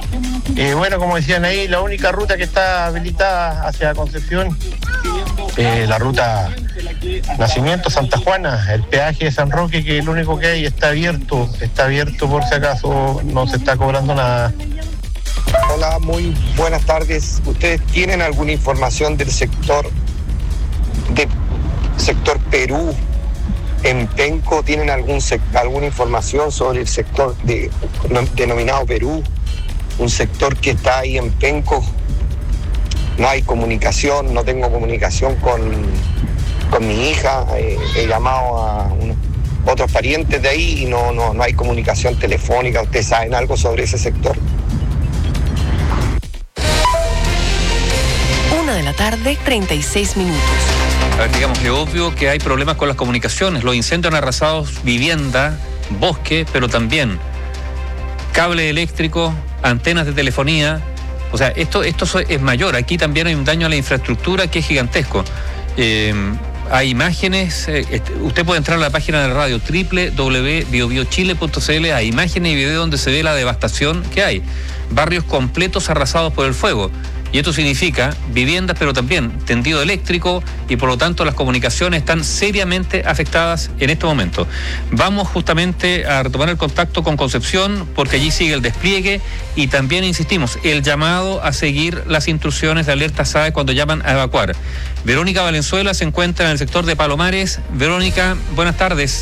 Eh, bueno, como decían ahí, la única ruta que está habilitada hacia Concepción, eh, la ruta Nacimiento, Santa Juana, el peaje de San Roque, que es el único que hay, está abierto, está abierto por si acaso, no se está cobrando nada. Hola, muy buenas tardes. ¿Ustedes tienen alguna información del sector de sector Perú en Penco? ¿Tienen algún sec- alguna información sobre el sector de, no, denominado Perú? Un sector que está ahí en Penco. No hay comunicación, no tengo comunicación con, con mi hija. Eh, he llamado a unos, otros parientes de ahí y no, no, no hay comunicación telefónica. ¿Ustedes saben algo sobre ese sector? Una de la tarde, treinta y seis minutos. A ver, digamos que obvio que hay problemas con las comunicaciones. Los incendios han arrasado vivienda, bosque, pero también cable eléctrico, antenas de telefonía. O sea, esto, esto es mayor. Aquí también hay un daño a la infraestructura que es gigantesco. Eh, hay imágenes, eh, usted puede entrar a la página de la radio doble u doble u doble u punto bio bio chile punto c l, hay imágenes y videos donde se ve la devastación que hay. Barrios completos arrasados por el fuego. Y esto significa viviendas, pero también tendido eléctrico, y por lo tanto las comunicaciones están seriamente afectadas en este momento. Vamos justamente a retomar el contacto con Concepción, porque allí sigue el despliegue y también, insistimos, el llamado a seguir las instrucciones de alerta S A E cuando llaman a evacuar. Verónica Valenzuela se encuentra en el sector de Palomares. Verónica, buenas tardes.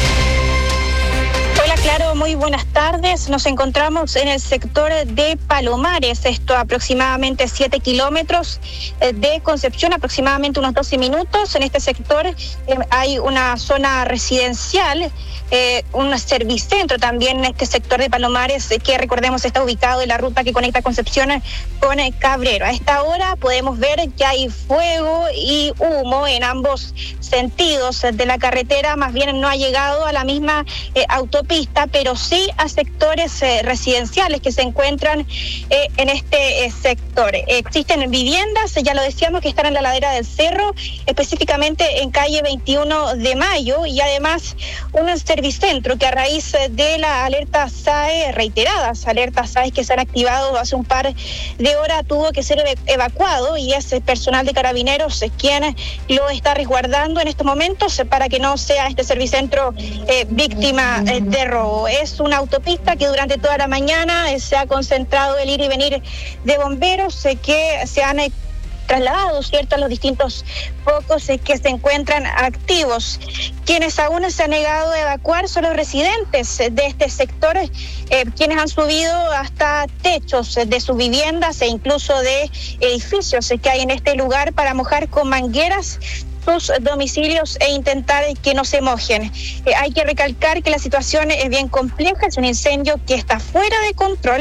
Claro, muy buenas tardes. Nos encontramos en el sector de Palomares, esto a aproximadamente siete kilómetros de Concepción, aproximadamente unos doce minutos. En este sector eh, hay una zona residencial, eh, un servicentro también en este sector de Palomares, eh, que recordemos está ubicado en la ruta que conecta Concepción con Cabrero. A esta hora podemos ver que hay fuego y humo en ambos sentidos de la carretera, más bien no ha llegado a la misma eh, autopista, pero sí a sectores eh, residenciales que se encuentran eh, en este eh, sector. Eh, existen viviendas, ya lo decíamos, que están en la ladera del cerro, específicamente en calle veintiuno de mayo, y además un servicentro que a raíz de la alerta S A E, reiteradas alertas S A E que se han activado hace un par de horas, tuvo que ser evacuado, y es el personal de Carabineros quien lo está resguardando en estos momentos para que no sea este servicentro eh, víctima eh, de robo. Es una autopista que durante toda la mañana eh, se ha concentrado el ir y venir de bomberos eh, que se han eh, trasladado, ¿cierto?, a los distintos focos eh, que se encuentran activos. Quienes aún se han negado a evacuar son los residentes eh, de este sector, eh, quienes han subido hasta techos eh, de sus viviendas e incluso de edificios eh, que hay en este lugar para mojar con mangueras sus domicilios e intentar que no se mojen. Eh, hay que recalcar que la situación es bien compleja, es un incendio que está fuera de control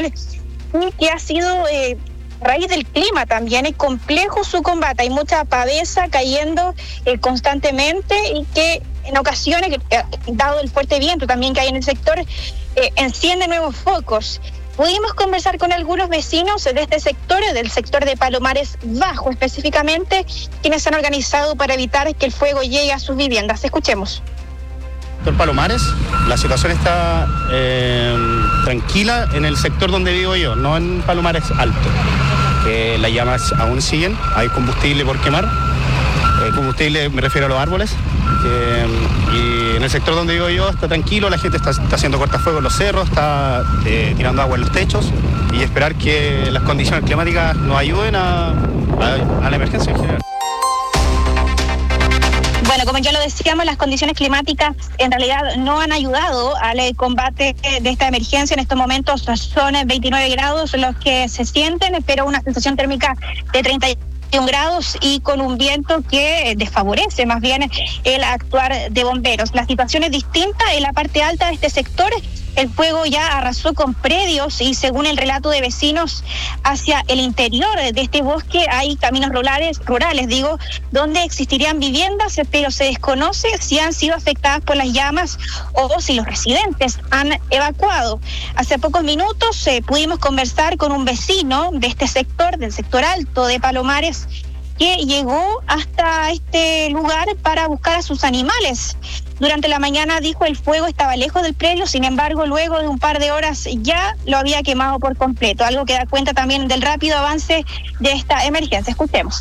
y que ha sido, eh, a raíz del clima también, es complejo su combate. Hay mucha pavesa cayendo eh, constantemente y que en ocasiones, eh, dado el fuerte viento también que hay en el sector, eh, enciende nuevos focos. Pudimos conversar con algunos vecinos de este sector, del sector de Palomares Bajo específicamente, quienes se han organizado para evitar que el fuego llegue a sus viviendas. Escuchemos. En Palomares, la situación está eh, tranquila en el sector donde vivo yo, no en Palomares Alto, que las llamas aún siguen, hay combustible por quemar. Eh, combustible me refiero a los árboles. Eh, y en el sector donde vivo yo está tranquilo, la gente está, está haciendo cortafuegos en los cerros, está eh, tirando agua en los techos, y esperar que las condiciones climáticas nos ayuden a, a, a la emergencia en general. Bueno, como ya lo decíamos, las condiciones climáticas en realidad no han ayudado al combate de esta emergencia. En estos momentos son veintinueve grados los que se sienten, pero una sensación térmica de treinta y un grados y con un viento que desfavorece más bien el actuar de bomberos. La situación es distinta en la parte alta de este sector. El fuego ya arrasó con predios y, según el relato de vecinos, hacia el interior de este bosque hay caminos rurales, rurales digo, donde existirían viviendas, pero se desconoce si han sido afectadas por las llamas o si los residentes han evacuado. Hace pocos minutos eh, pudimos conversar con un vecino de este sector, del sector alto de Palomares, que llegó hasta este lugar para buscar a sus animales. Durante la mañana, dijo, el fuego estaba lejos del predio, sin embargo, luego de un par de horas ya lo había quemado por completo, algo que da cuenta también del rápido avance de esta emergencia. Escuchemos.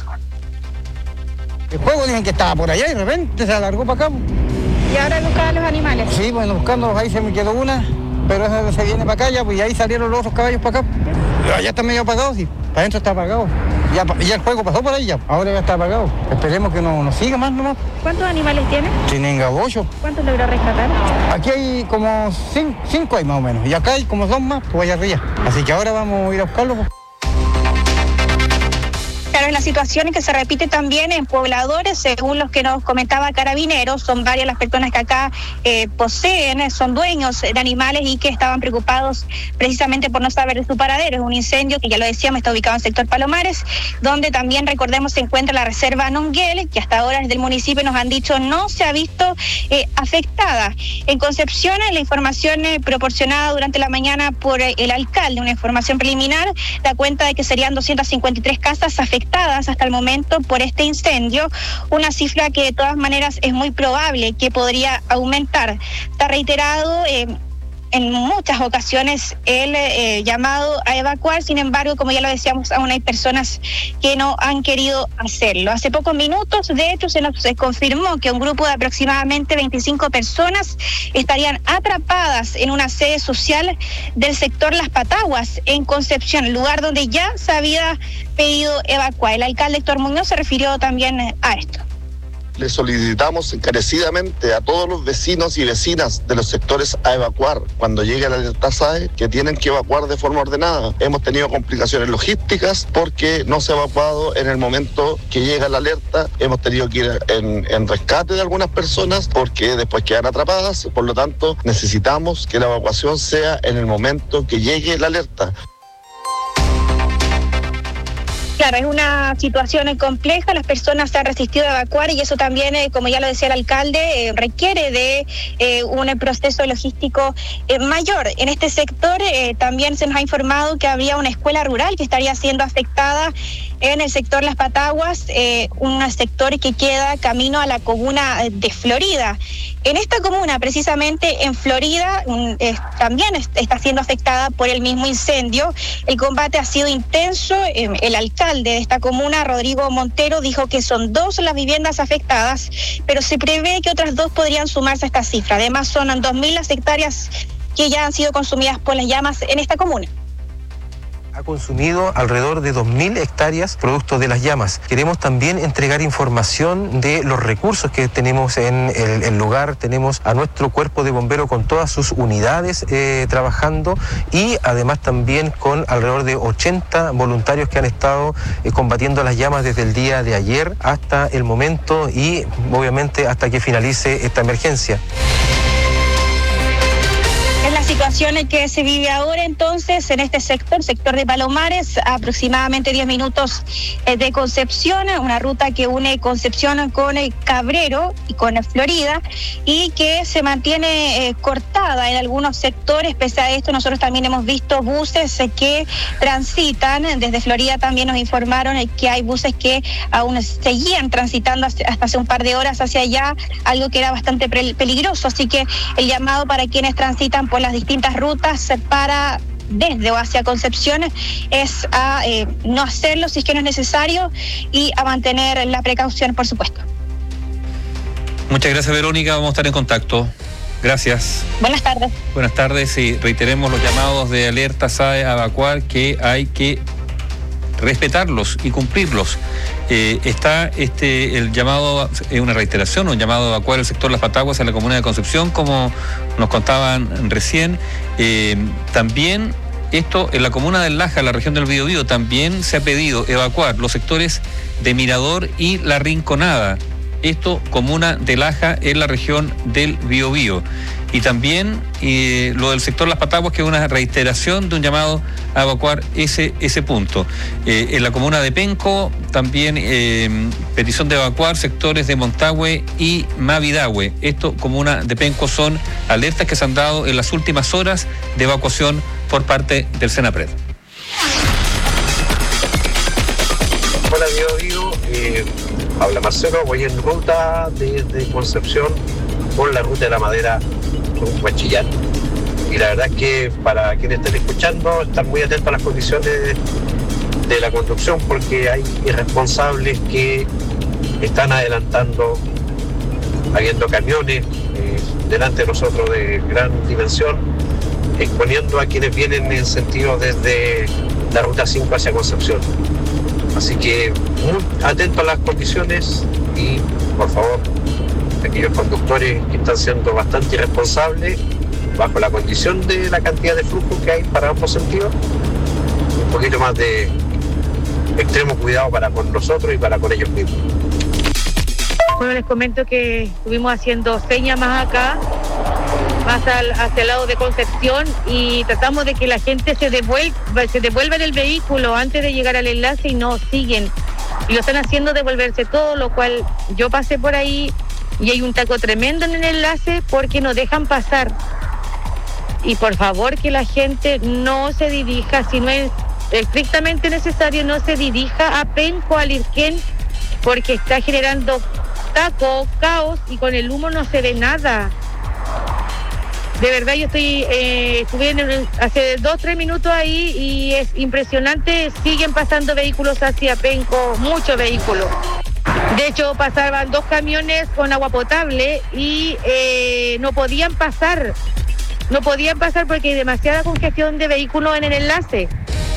El fuego dicen que estaba por allá y de repente se alargó para acá. ¿Y ahora buscaban los animales? Sí, bueno, buscándolos, ahí se me quedó una, pero esa se viene para acá ya, pues y ahí salieron los otros caballos para acá. Ya está medio apagado, sí, para adentro está apagado. Ya, ya el fuego pasó por ahí ya, ahora ya está apagado. Esperemos que no nos siga más nomás. ¿Cuántos animales tiene? Tienen ocho. ¿Cuántos logró rescatar? Aquí hay como cinco, cinco hay más o menos, y acá hay como dos más, pues allá arriba. Así que ahora vamos a ir a buscarlos. Pues. Claro, es la situación que se repite también en pobladores, según los que nos comentaba Carabineros. Son varias las personas que acá eh, poseen, son dueños de animales y que estaban preocupados precisamente por no saber de su paradero. Es un incendio que, ya lo decíamos, está ubicado en el sector Palomares, donde también, recordemos, se encuentra la reserva Nonguel, que hasta ahora desde el municipio nos han dicho no se ha visto eh, afectada. En Concepción, la información eh, proporcionada durante la mañana por eh, el alcalde, una información preliminar, da cuenta de que serían doscientas cincuenta y tres casas afectadas hasta el momento por este incendio, una cifra que de todas maneras es muy probable que podría aumentar. Está reiterado eh, en muchas ocasiones el eh, llamado a evacuar, sin embargo, como ya lo decíamos, aún hay personas que no han querido hacerlo. Hace pocos minutos, de hecho, se nos confirmó que un grupo de aproximadamente veinticinco personas estarían atrapadas en una sede social del sector Las Pataguas, en Concepción, lugar donde ya se había pedido evacuar. El alcalde Héctor Muñoz se refirió también a esto. Le solicitamos encarecidamente a todos los vecinos y vecinas de los sectores a evacuar cuando llegue la alerta S A E, que tienen que evacuar de forma ordenada. Hemos tenido complicaciones logísticas porque no se ha evacuado en el momento que llega la alerta. Hemos tenido que ir en, en rescate de algunas personas porque después quedan atrapadas. Por lo tanto, necesitamos que la evacuación sea en el momento que llegue la alerta. Claro, es una situación compleja, las personas se han resistido a evacuar y eso también, eh, como ya lo decía el alcalde, eh, requiere de eh, un proceso logístico eh, mayor. En este sector eh, también se nos ha informado que habría una escuela rural que estaría siendo afectada en el sector Las Pataguas, eh, un sector que queda camino a la comuna de Florida. En esta comuna, precisamente en Florida, eh, también está siendo afectada por el mismo incendio. El combate ha sido intenso. Eh, el alcalde de esta comuna, Rodrigo Montero, dijo que son dos las viviendas afectadas, pero se prevé que otras dos podrían sumarse a esta cifra. Además, son dos mil las hectáreas que ya han sido consumidas por las llamas en esta comuna. Ha consumido alrededor de dos mil hectáreas producto de las llamas. Queremos también entregar información de los recursos que tenemos en el, el lugar. Tenemos a nuestro cuerpo de bomberos con todas sus unidades eh, trabajando y además también con alrededor de ochenta voluntarios que han estado eh, combatiendo las llamas desde el día de ayer hasta el momento y obviamente hasta que finalice esta emergencia. Es la situación en que se vive ahora entonces en este sector, sector de Palomares, aproximadamente diez minutos de Concepción, una ruta que une Concepción con Cabrero y con Florida y que se mantiene eh, cortada en algunos sectores. Pese a esto, nosotros también hemos visto buses eh, que transitan. Desde Florida también nos informaron eh, que hay buses que aún seguían transitando hasta hace un par de horas hacia allá, algo que era bastante peligroso. Así que el llamado para quienes transitan por las distintas rutas para desde o hacia Concepción es a eh, no hacerlo si es que no es necesario y a mantener la precaución, por supuesto. Muchas gracias, Verónica, vamos a estar en contacto. Gracias. Buenas tardes. Buenas tardes y reiteremos los llamados de alerta S A E a evacuar, que hay que respetarlos y cumplirlos. Eh, está este el llamado, es eh, una reiteración, un llamado a evacuar el sector Las Pataguas en la comuna de Concepción, como nos contaban recién. Eh, también esto en la comuna del Laja, la región del Biobío, también se ha pedido evacuar los sectores de Mirador y La Rinconada. Esto, comuna de Laja, en la región del Biobío. Y también eh, lo del sector Las Pataguas, que es una reiteración de un llamado a evacuar ese, ese punto. Eh, en la comuna de Penco, también eh, petición de evacuar sectores de Montagüe y Mavidagüe. Esto, comuna de Penco, son alertas que se han dado en las últimas horas de evacuación por parte del Senapred. Hola, Biobío. Eh, habla Marcelo, voy en ruta desde Concepción por la ruta de la madera rumbo a Chillán. Y la verdad es que para quienes estén escuchando, están muy atentos a las condiciones de, de la construcción, porque hay irresponsables que están adelantando, habiendo camiones eh, delante de nosotros de gran dimensión, exponiendo a quienes vienen en sentido desde la ruta cinco hacia Concepción. Así que muy atentos a las condiciones y, por favor, aquellos conductores que están siendo bastante irresponsables, bajo la condición de la cantidad de flujo que hay para ambos sentidos, un poquito más de extremo cuidado para con nosotros y para con ellos mismos. Bueno, les comento que estuvimos haciendo señas más acá, más al, hacia el lado de Concepción, y tratamos de que la gente se devuelva, se devuelva en el vehículo antes de llegar al enlace y no siguen. Y lo están haciendo devolverse todo, lo cual yo pasé por ahí y hay un taco tremendo en el enlace porque no dejan pasar. Y por favor que la gente no se dirija, si no es estrictamente necesario, no se dirija a Penco, a Lirquén, porque está generando taco, caos, y con el humo no se ve nada. De verdad, yo estoy, eh, estuve en el, hace dos, tres minutos ahí y es impresionante, siguen pasando vehículos hacia Penco, muchos vehículos. De hecho, pasaban dos camiones con agua potable y eh, no podían pasar. No podían pasar porque hay demasiada congestión de vehículos en el enlace.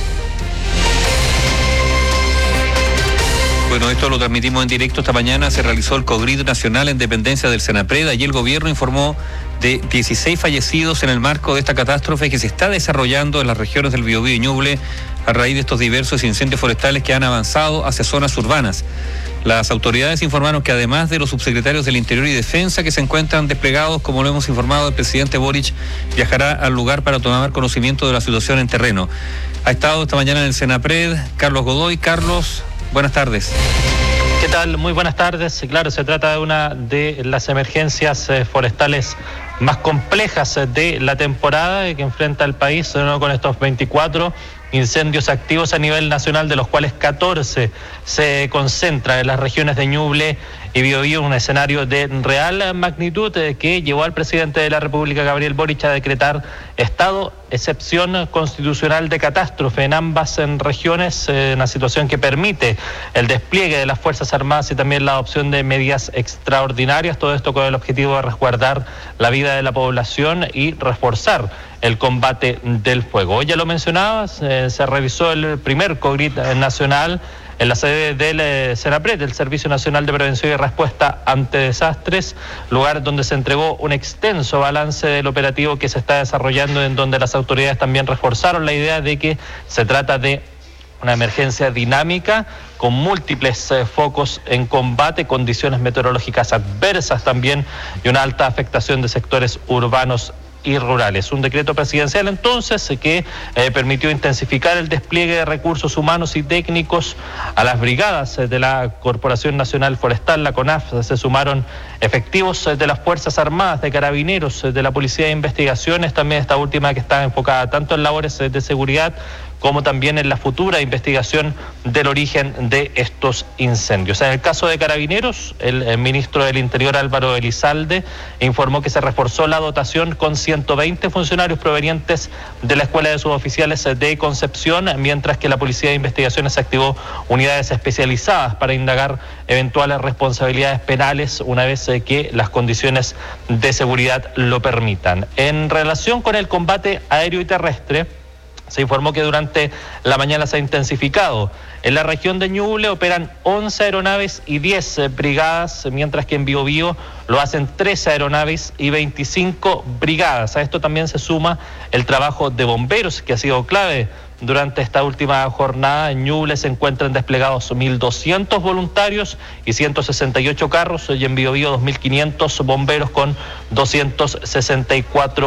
Bueno, esto lo transmitimos en directo esta mañana. Se realizó el Cogrid Nacional en dependencia del Senapred. Allí el gobierno informó de dieciséis fallecidos en el marco de esta catástrofe que se está desarrollando en las regiones del Biobío y Ñuble a raíz de estos diversos incendios forestales que han avanzado hacia zonas urbanas. Las autoridades informaron que además de los subsecretarios del Interior y Defensa que se encuentran desplegados, como lo hemos informado, el presidente Boric viajará al lugar para tomar conocimiento de la situación en terreno. Ha estado esta mañana en el Senapred Carlos Godoy. Carlos, buenas tardes. ¿Qué tal? Muy buenas tardes. Claro, se trata de una de las emergencias eh, forestales más complejas eh, de la temporada eh, que enfrenta el país, ¿no? Con estos veinticuatro incendios activos a nivel nacional, de los cuales catorce se concentran en las regiones de Ñuble y Biobío, un escenario de real magnitud eh, que llevó al presidente de la República, Gabriel Boric, a decretar estado excepción constitucional de catástrofe en ambas en regiones, eh, una situación que permite el despliegue de las Fuerzas Armadas y también la adopción de medidas extraordinarias, todo esto con el objetivo de resguardar la vida de la población y reforzar el combate del fuego. Ya lo mencionabas, eh, se realizó el primer Cogrid nacional en la sede del eh, Senapred, del Servicio Nacional de Prevención y Respuesta ante Desastres, lugar donde se entregó un extenso balance del operativo que se está desarrollando, en donde las autoridades también reforzaron la idea de que se trata de una emergencia dinámica con múltiples eh, focos en combate, condiciones meteorológicas adversas también y una alta afectación de sectores urbanos y rurales. Un decreto presidencial entonces que eh, permitió intensificar el despliegue de recursos humanos y técnicos a las brigadas eh, de la Corporación Nacional Forestal, la CONAF. Se sumaron efectivos eh, de las Fuerzas Armadas, de Carabineros, eh, de la Policía de Investigaciones, también esta última que está enfocada tanto en labores eh, de seguridad como también en la futura investigación del origen de estos incendios. En el caso de Carabineros, el, el ministro del Interior, Álvaro Elizalde, informó que se reforzó la dotación con ciento veinte funcionarios provenientes de la Escuela de Suboficiales de Concepción, mientras que la Policía de Investigaciones activó unidades especializadas para indagar eventuales responsabilidades penales una vez que las condiciones de seguridad lo permitan. En relación con el combate aéreo y terrestre, se informó que durante la mañana se ha intensificado. En la región de Ñuble operan once aeronaves y diez brigadas, mientras que en Biobío lo hacen trece aeronaves y veinticinco brigadas. A esto también se suma el trabajo de bomberos, que ha sido clave durante esta última jornada. En Ñuble se encuentran desplegados mil doscientos voluntarios y ciento sesenta y ocho carros, y en Biobío dos mil quinientos bomberos con doscientos sesenta y cuatro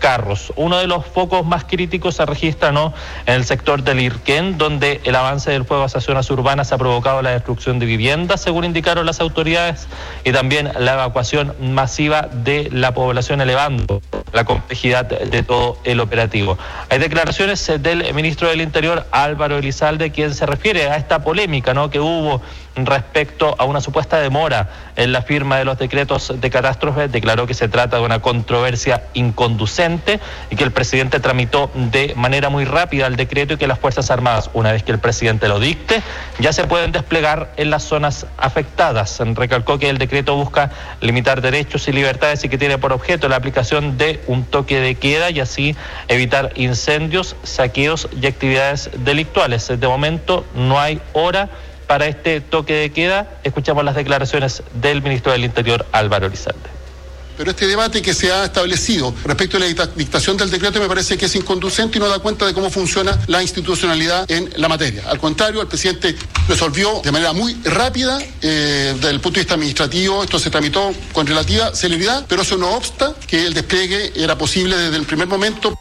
carros. Uno de los focos más críticos se registra ¿no? en el sector del Irquén, donde el avance del fuego hacia zonas urbanas ha provocado la destrucción de viviendas, según indicaron las autoridades, y también la evacuación masiva de la población, elevando la complejidad de todo el operativo. Hay declaraciones del ministro del Interior, Álvaro Elizalde, quien se refiere a esta polémica ¿no? que hubo respecto a una supuesta demora en la firma de los decretos de catástrofe. Declaró que se trata de una controversia inconducente y que el presidente tramitó de manera muy rápida el decreto y que las Fuerzas Armadas, una vez que el presidente lo dicte, ya se pueden desplegar en las zonas afectadas. Recalcó que el decreto busca limitar derechos y libertades y que tiene por objeto la aplicación de un toque de queda y así evitar incendios, saqueos y actividades delictuales. De momento no hay hora para este toque de queda. Escuchamos las declaraciones del ministro del Interior, Álvaro Elizalde. Pero este debate que se ha establecido respecto a la dictación del decreto me parece que es inconducente y no da cuenta de cómo funciona la institucionalidad en la materia. Al contrario, el presidente resolvió de manera muy rápida, eh, desde el punto de vista administrativo, esto se tramitó con relativa celeridad, pero eso no obsta que el despliegue era posible desde el primer momento.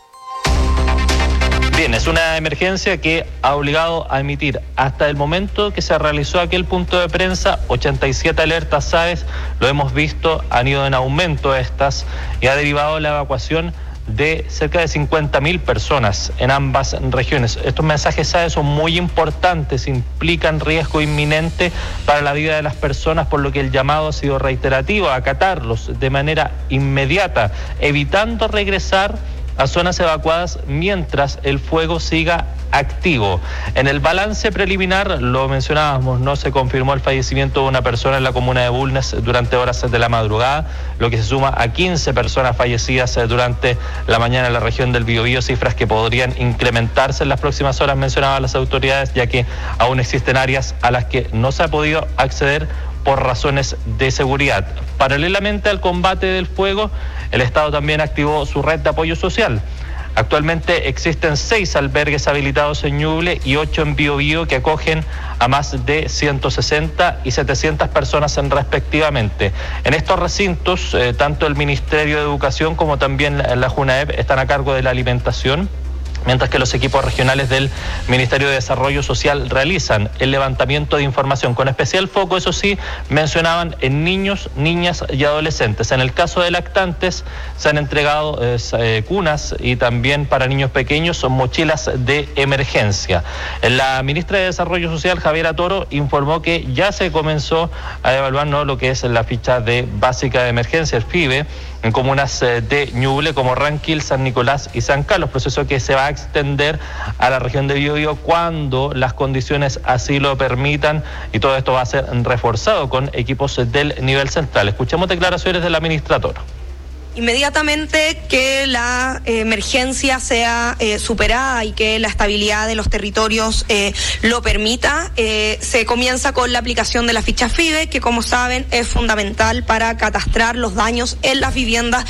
Bien, es una emergencia que ha obligado a emitir hasta el momento que se realizó aquel punto de prensa ochenta y siete alertas S A E S, lo hemos visto, han ido en aumento estas y ha derivado la evacuación de cerca de cincuenta mil personas en ambas regiones. Estos mensajes S A E S son muy importantes, implican riesgo inminente para la vida de las personas, por lo que el llamado ha sido reiterativo a acatarlos de manera inmediata, evitando regresar a zonas evacuadas mientras el fuego siga activo. En el balance preliminar, lo mencionábamos, no se confirmó el fallecimiento de una persona en la comuna de Bulnes durante horas de la madrugada, lo que se suma a quince personas fallecidas durante la mañana en la región del Biobío, cifras que podrían incrementarse en las próximas horas, mencionaban las autoridades, ya que aún existen áreas a las que no se ha podido acceder por razones de seguridad. Paralelamente al combate del fuego, el Estado también activó su red de apoyo social. Actualmente existen seis albergues habilitados en Ñuble y ocho en Biobío que acogen a más de ciento sesenta y setecientas personas en respectivamente. En estos recintos, eh, tanto el Ministerio de Educación como también la JUNAEP están a cargo de la alimentación, mientras que los equipos regionales del Ministerio de Desarrollo Social realizan el levantamiento de información, con especial foco, eso sí, mencionaban en niños, niñas y adolescentes. En el caso de lactantes, se han entregado eh, cunas y también para niños pequeños son mochilas de emergencia. La ministra de Desarrollo Social, Javiera Toro, informó que ya se comenzó a evaluar ¿no? lo que es la ficha de básica de emergencia, el FIBE, en comunas de Ñuble como Ranquil, San Nicolás y San Carlos, proceso que se va a extender a la región de Biobío cuando las condiciones así lo permitan, y todo esto va a ser reforzado con equipos del nivel central. Escuchemos declaraciones de la ministra Toro. Inmediatamente que la eh, emergencia sea eh, superada y que la estabilidad de los territorios eh, lo permita, eh, se comienza con la aplicación de la ficha FIBE, que como saben es fundamental para catastrar los daños en las viviendas.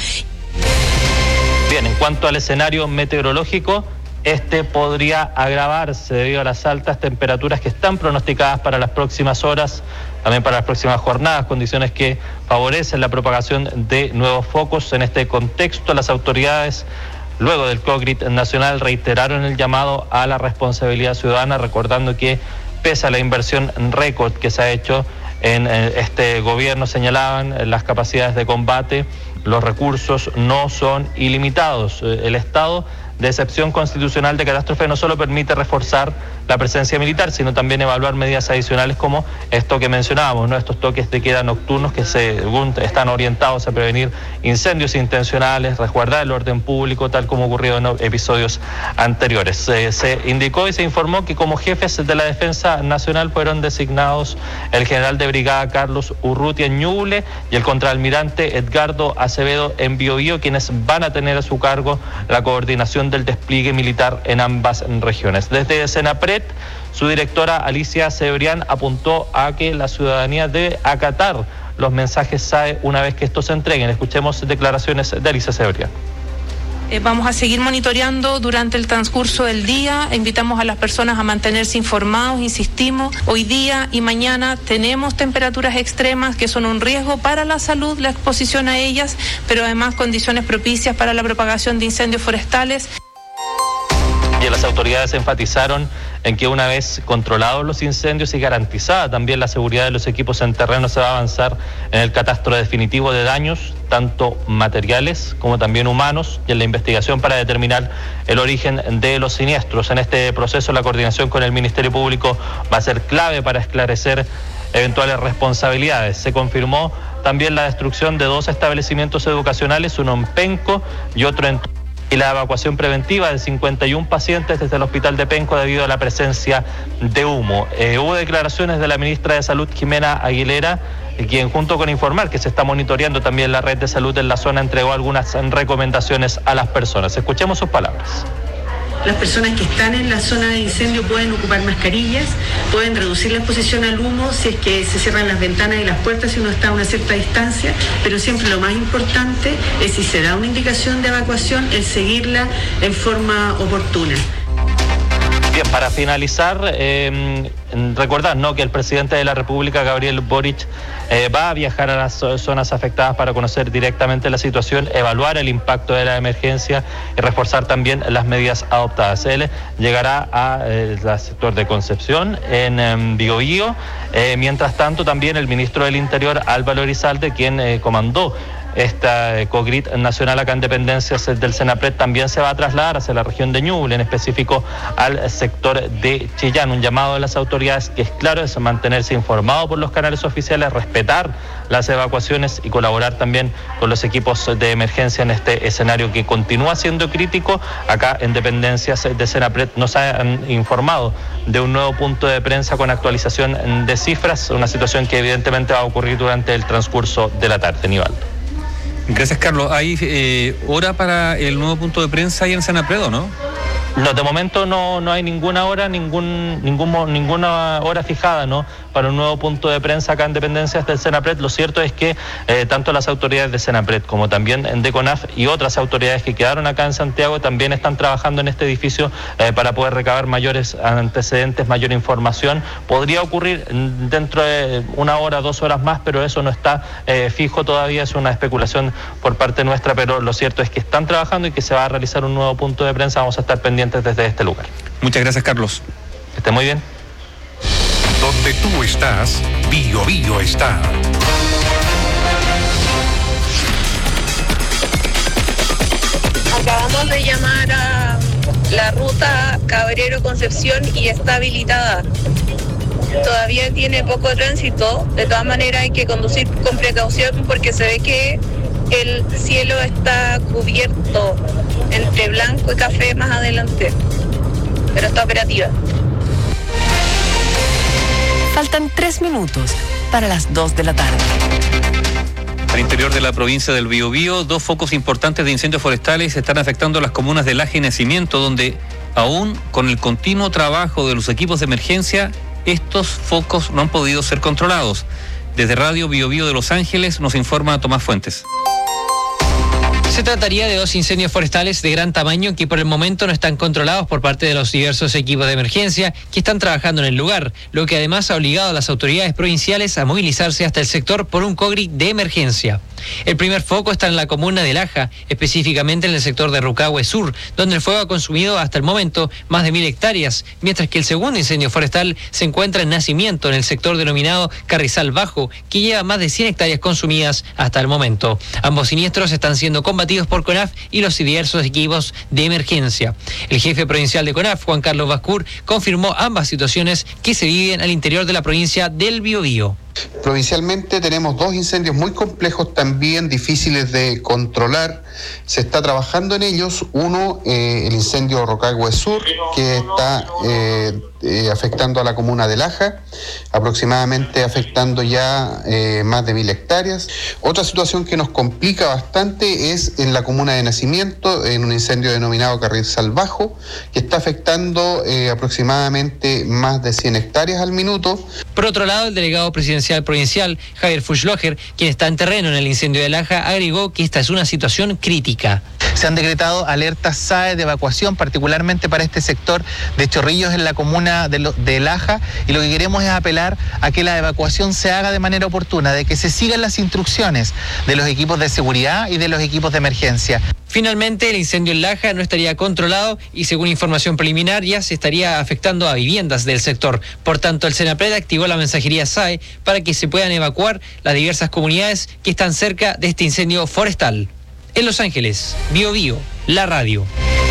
Bien, en cuanto al escenario meteorológico, este podría agravarse debido a las altas temperaturas que están pronosticadas para las próximas horas, también para las próximas jornadas, condiciones que favorecen la propagación de nuevos focos. En este contexto, las autoridades, luego del COGRIT nacional, reiteraron el llamado a la responsabilidad ciudadana, recordando que pese a la inversión récord que se ha hecho en este gobierno, señalaban las capacidades de combate, los recursos no son ilimitados. El estado de excepción constitucional de catástrofe no solo permite reforzar la presencia militar, sino también evaluar medidas adicionales como esto que mencionábamos, ¿no? Estos toques de queda nocturnos que según están orientados a prevenir incendios intencionales, resguardar el orden público, tal como ocurrió en episodios anteriores. Eh, se indicó y se informó que como jefes de la Defensa Nacional fueron designados el general de brigada Carlos Urrutia en Ñuble y el contraalmirante Edgardo Acevedo en Biobío, quienes van a tener a su cargo la coordinación del despliegue militar en ambas regiones. Desde Senapred, su directora Alicia Cebrián apuntó a que la ciudadanía debe acatar los mensajes S A E una vez que estos se entreguen. Escuchemos declaraciones de Alicia Cebrián. Eh, vamos a seguir monitoreando durante el transcurso del día. Invitamos a las personas a mantenerse informados, insistimos. Hoy día y mañana tenemos temperaturas extremas que son un riesgo para la salud, la exposición a ellas, pero además condiciones propicias para la propagación de incendios forestales. Y las autoridades enfatizaron en que una vez controlados los incendios y garantizada también la seguridad de los equipos en terreno, se va a avanzar en el catastro definitivo de daños, tanto materiales como también humanos, y en la investigación para determinar el origen de los siniestros. En este proceso, la coordinación con el Ministerio Público va a ser clave para esclarecer eventuales responsabilidades. Se confirmó también la destrucción de dos establecimientos educacionales, uno en Penco y otro en... y la evacuación preventiva de cincuenta y uno pacientes desde el hospital de Penco debido a la presencia de humo. Eh, hubo declaraciones de la ministra de Salud, Jimena Aguilera, quien, junto con informar que se está monitoreando también la red de salud en la zona, entregó algunas recomendaciones a las personas. Escuchemos sus palabras. Las personas que están en la zona de incendio pueden ocupar mascarillas, pueden reducir la exposición al humo si es que se cierran las ventanas y las puertas si uno está a una cierta distancia, pero siempre lo más importante es, si se da una indicación de evacuación, el seguirla en forma oportuna. Bien, para finalizar, eh, recordar, ¿no?, que el presidente de la República, Gabriel Boric, eh, va a viajar a las zonas afectadas para conocer directamente la situación, evaluar el impacto de la emergencia y reforzar también las medidas adoptadas. Él llegará al eh, sector de Concepción, en eh, Biobío. Eh, mientras tanto, también el ministro del Interior, Álvaro Elizalde, quien eh, comandó esta eh, COGRID nacional acá en dependencias del Senapred, también se va a trasladar hacia la región de Ñuble, en específico al sector de Chillán. Un llamado de las autoridades que, es claro, es mantenerse informado por los canales oficiales, respetar las evacuaciones y colaborar también con los equipos de emergencia en este escenario que continúa siendo crítico. Acá en dependencias de Senapred nos han informado de un nuevo punto de prensa con actualización de cifras, una situación que evidentemente va a ocurrir durante el transcurso de la tarde. Nivaldo. Gracias, Carlos. ¿Hay eh, hora para el nuevo punto de prensa ahí en Senapred, no? No, de momento no, no hay ninguna hora, ningún, ningún, ninguna hora fijada, ¿no?, para un nuevo punto de prensa acá en dependencias del Senapred. Lo cierto es que eh, tanto las autoridades de Senapred como también de CONAF y otras autoridades que quedaron acá en Santiago también están trabajando en este edificio eh, para poder recabar mayores antecedentes, mayor información. Podría ocurrir dentro de una hora, dos horas más, pero eso no está eh, fijo todavía, es una especulación por parte nuestra, pero lo cierto es que están trabajando y que se va a realizar un nuevo punto de prensa. Vamos a estar pendientes desde este lugar. Muchas gracias, Carlos. Que esté muy bien. Donde tú estás, Bio Bio está. Acabamos de llamar a la ruta Cabrero-Concepción y está habilitada. Todavía tiene poco tránsito. De todas maneras hay que conducir con precaución porque se ve que el cielo está cubierto entre blanco y café más adelante, pero está operativa. Faltan tres minutos para las dos de la tarde. Al interior de la provincia del Biobío, dos focos importantes de incendios forestales están afectando las comunas de Laje y Nacimiento, donde aún con el continuo trabajo de los equipos de emergencia, estos focos no han podido ser controlados. Desde Radio Biobío de Los Ángeles nos informa Tomás Fuentes. Se trataría de dos incendios forestales de gran tamaño que por el momento no están controlados por parte de los diversos equipos de emergencia que están trabajando en el lugar, lo que además ha obligado a las autoridades provinciales a movilizarse hasta el sector por un COGRI de emergencia. El primer foco está en la comuna de Laja, específicamente en el sector de Rucahue Sur, donde el fuego ha consumido hasta el momento más de mil hectáreas, mientras que el segundo incendio forestal se encuentra en Nacimiento, en el sector denominado Carrizal Bajo, que lleva más de cien hectáreas consumidas hasta el momento. Ambos siniestros están siendo combatidos por CONAF y los diversos equipos de emergencia. El jefe provincial de CONAF, Juan Carlos Bascur, confirmó ambas situaciones que se viven al interior de la provincia del Biobío. Provincialmente tenemos dos incendios muy complejos, también difíciles de controlar. Se está trabajando en ellos. Uno, eh, el incendio Rucahue Sur, que está eh, eh, afectando a la comuna de Laja, aproximadamente afectando ya eh, más de mil hectáreas. Otra situación que nos complica bastante es en la comuna de Nacimiento, en un incendio denominado Carrizal Bajo, que está afectando eh, aproximadamente más de cien hectáreas al minuto. Por otro lado, el delegado presidencial provincial, Javier Fuchslocher, quien está en terreno en el incendio de Laja, agregó que esta es una situación crítica. Se han decretado alertas S A E de evacuación, particularmente para este sector de Chorrillos en la comuna de, lo, de Laja, y lo que queremos es apelar a que la evacuación se haga de manera oportuna, de que se sigan las instrucciones de los equipos de seguridad y de los equipos de emergencia. Finalmente, el incendio en Laja no estaría controlado y, según información preliminar, ya se estaría afectando a viviendas del sector. Por tanto, el Senapred activó la mensajería S A E para que se puedan evacuar las diversas comunidades que están cerca de este incendio forestal. En Los Ángeles, Bio Bio, la radio.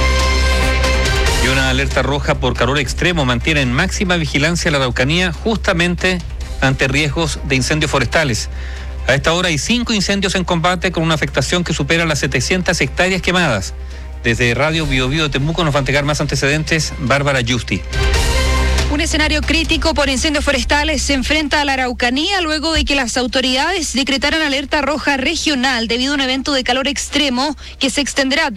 Y una alerta roja por calor extremo mantiene en máxima vigilancia la Araucanía justamente ante riesgos de incendios forestales. A esta hora hay cinco incendios en combate con una afectación que supera las setecientas hectáreas quemadas. Desde Radio Bio Bio de Temuco nos va a entregar más antecedentes Bárbara Justi. Un escenario crítico por incendios forestales se enfrenta a la Araucanía luego de que las autoridades decretaran alerta roja regional debido a un evento de calor extremo que se extenderá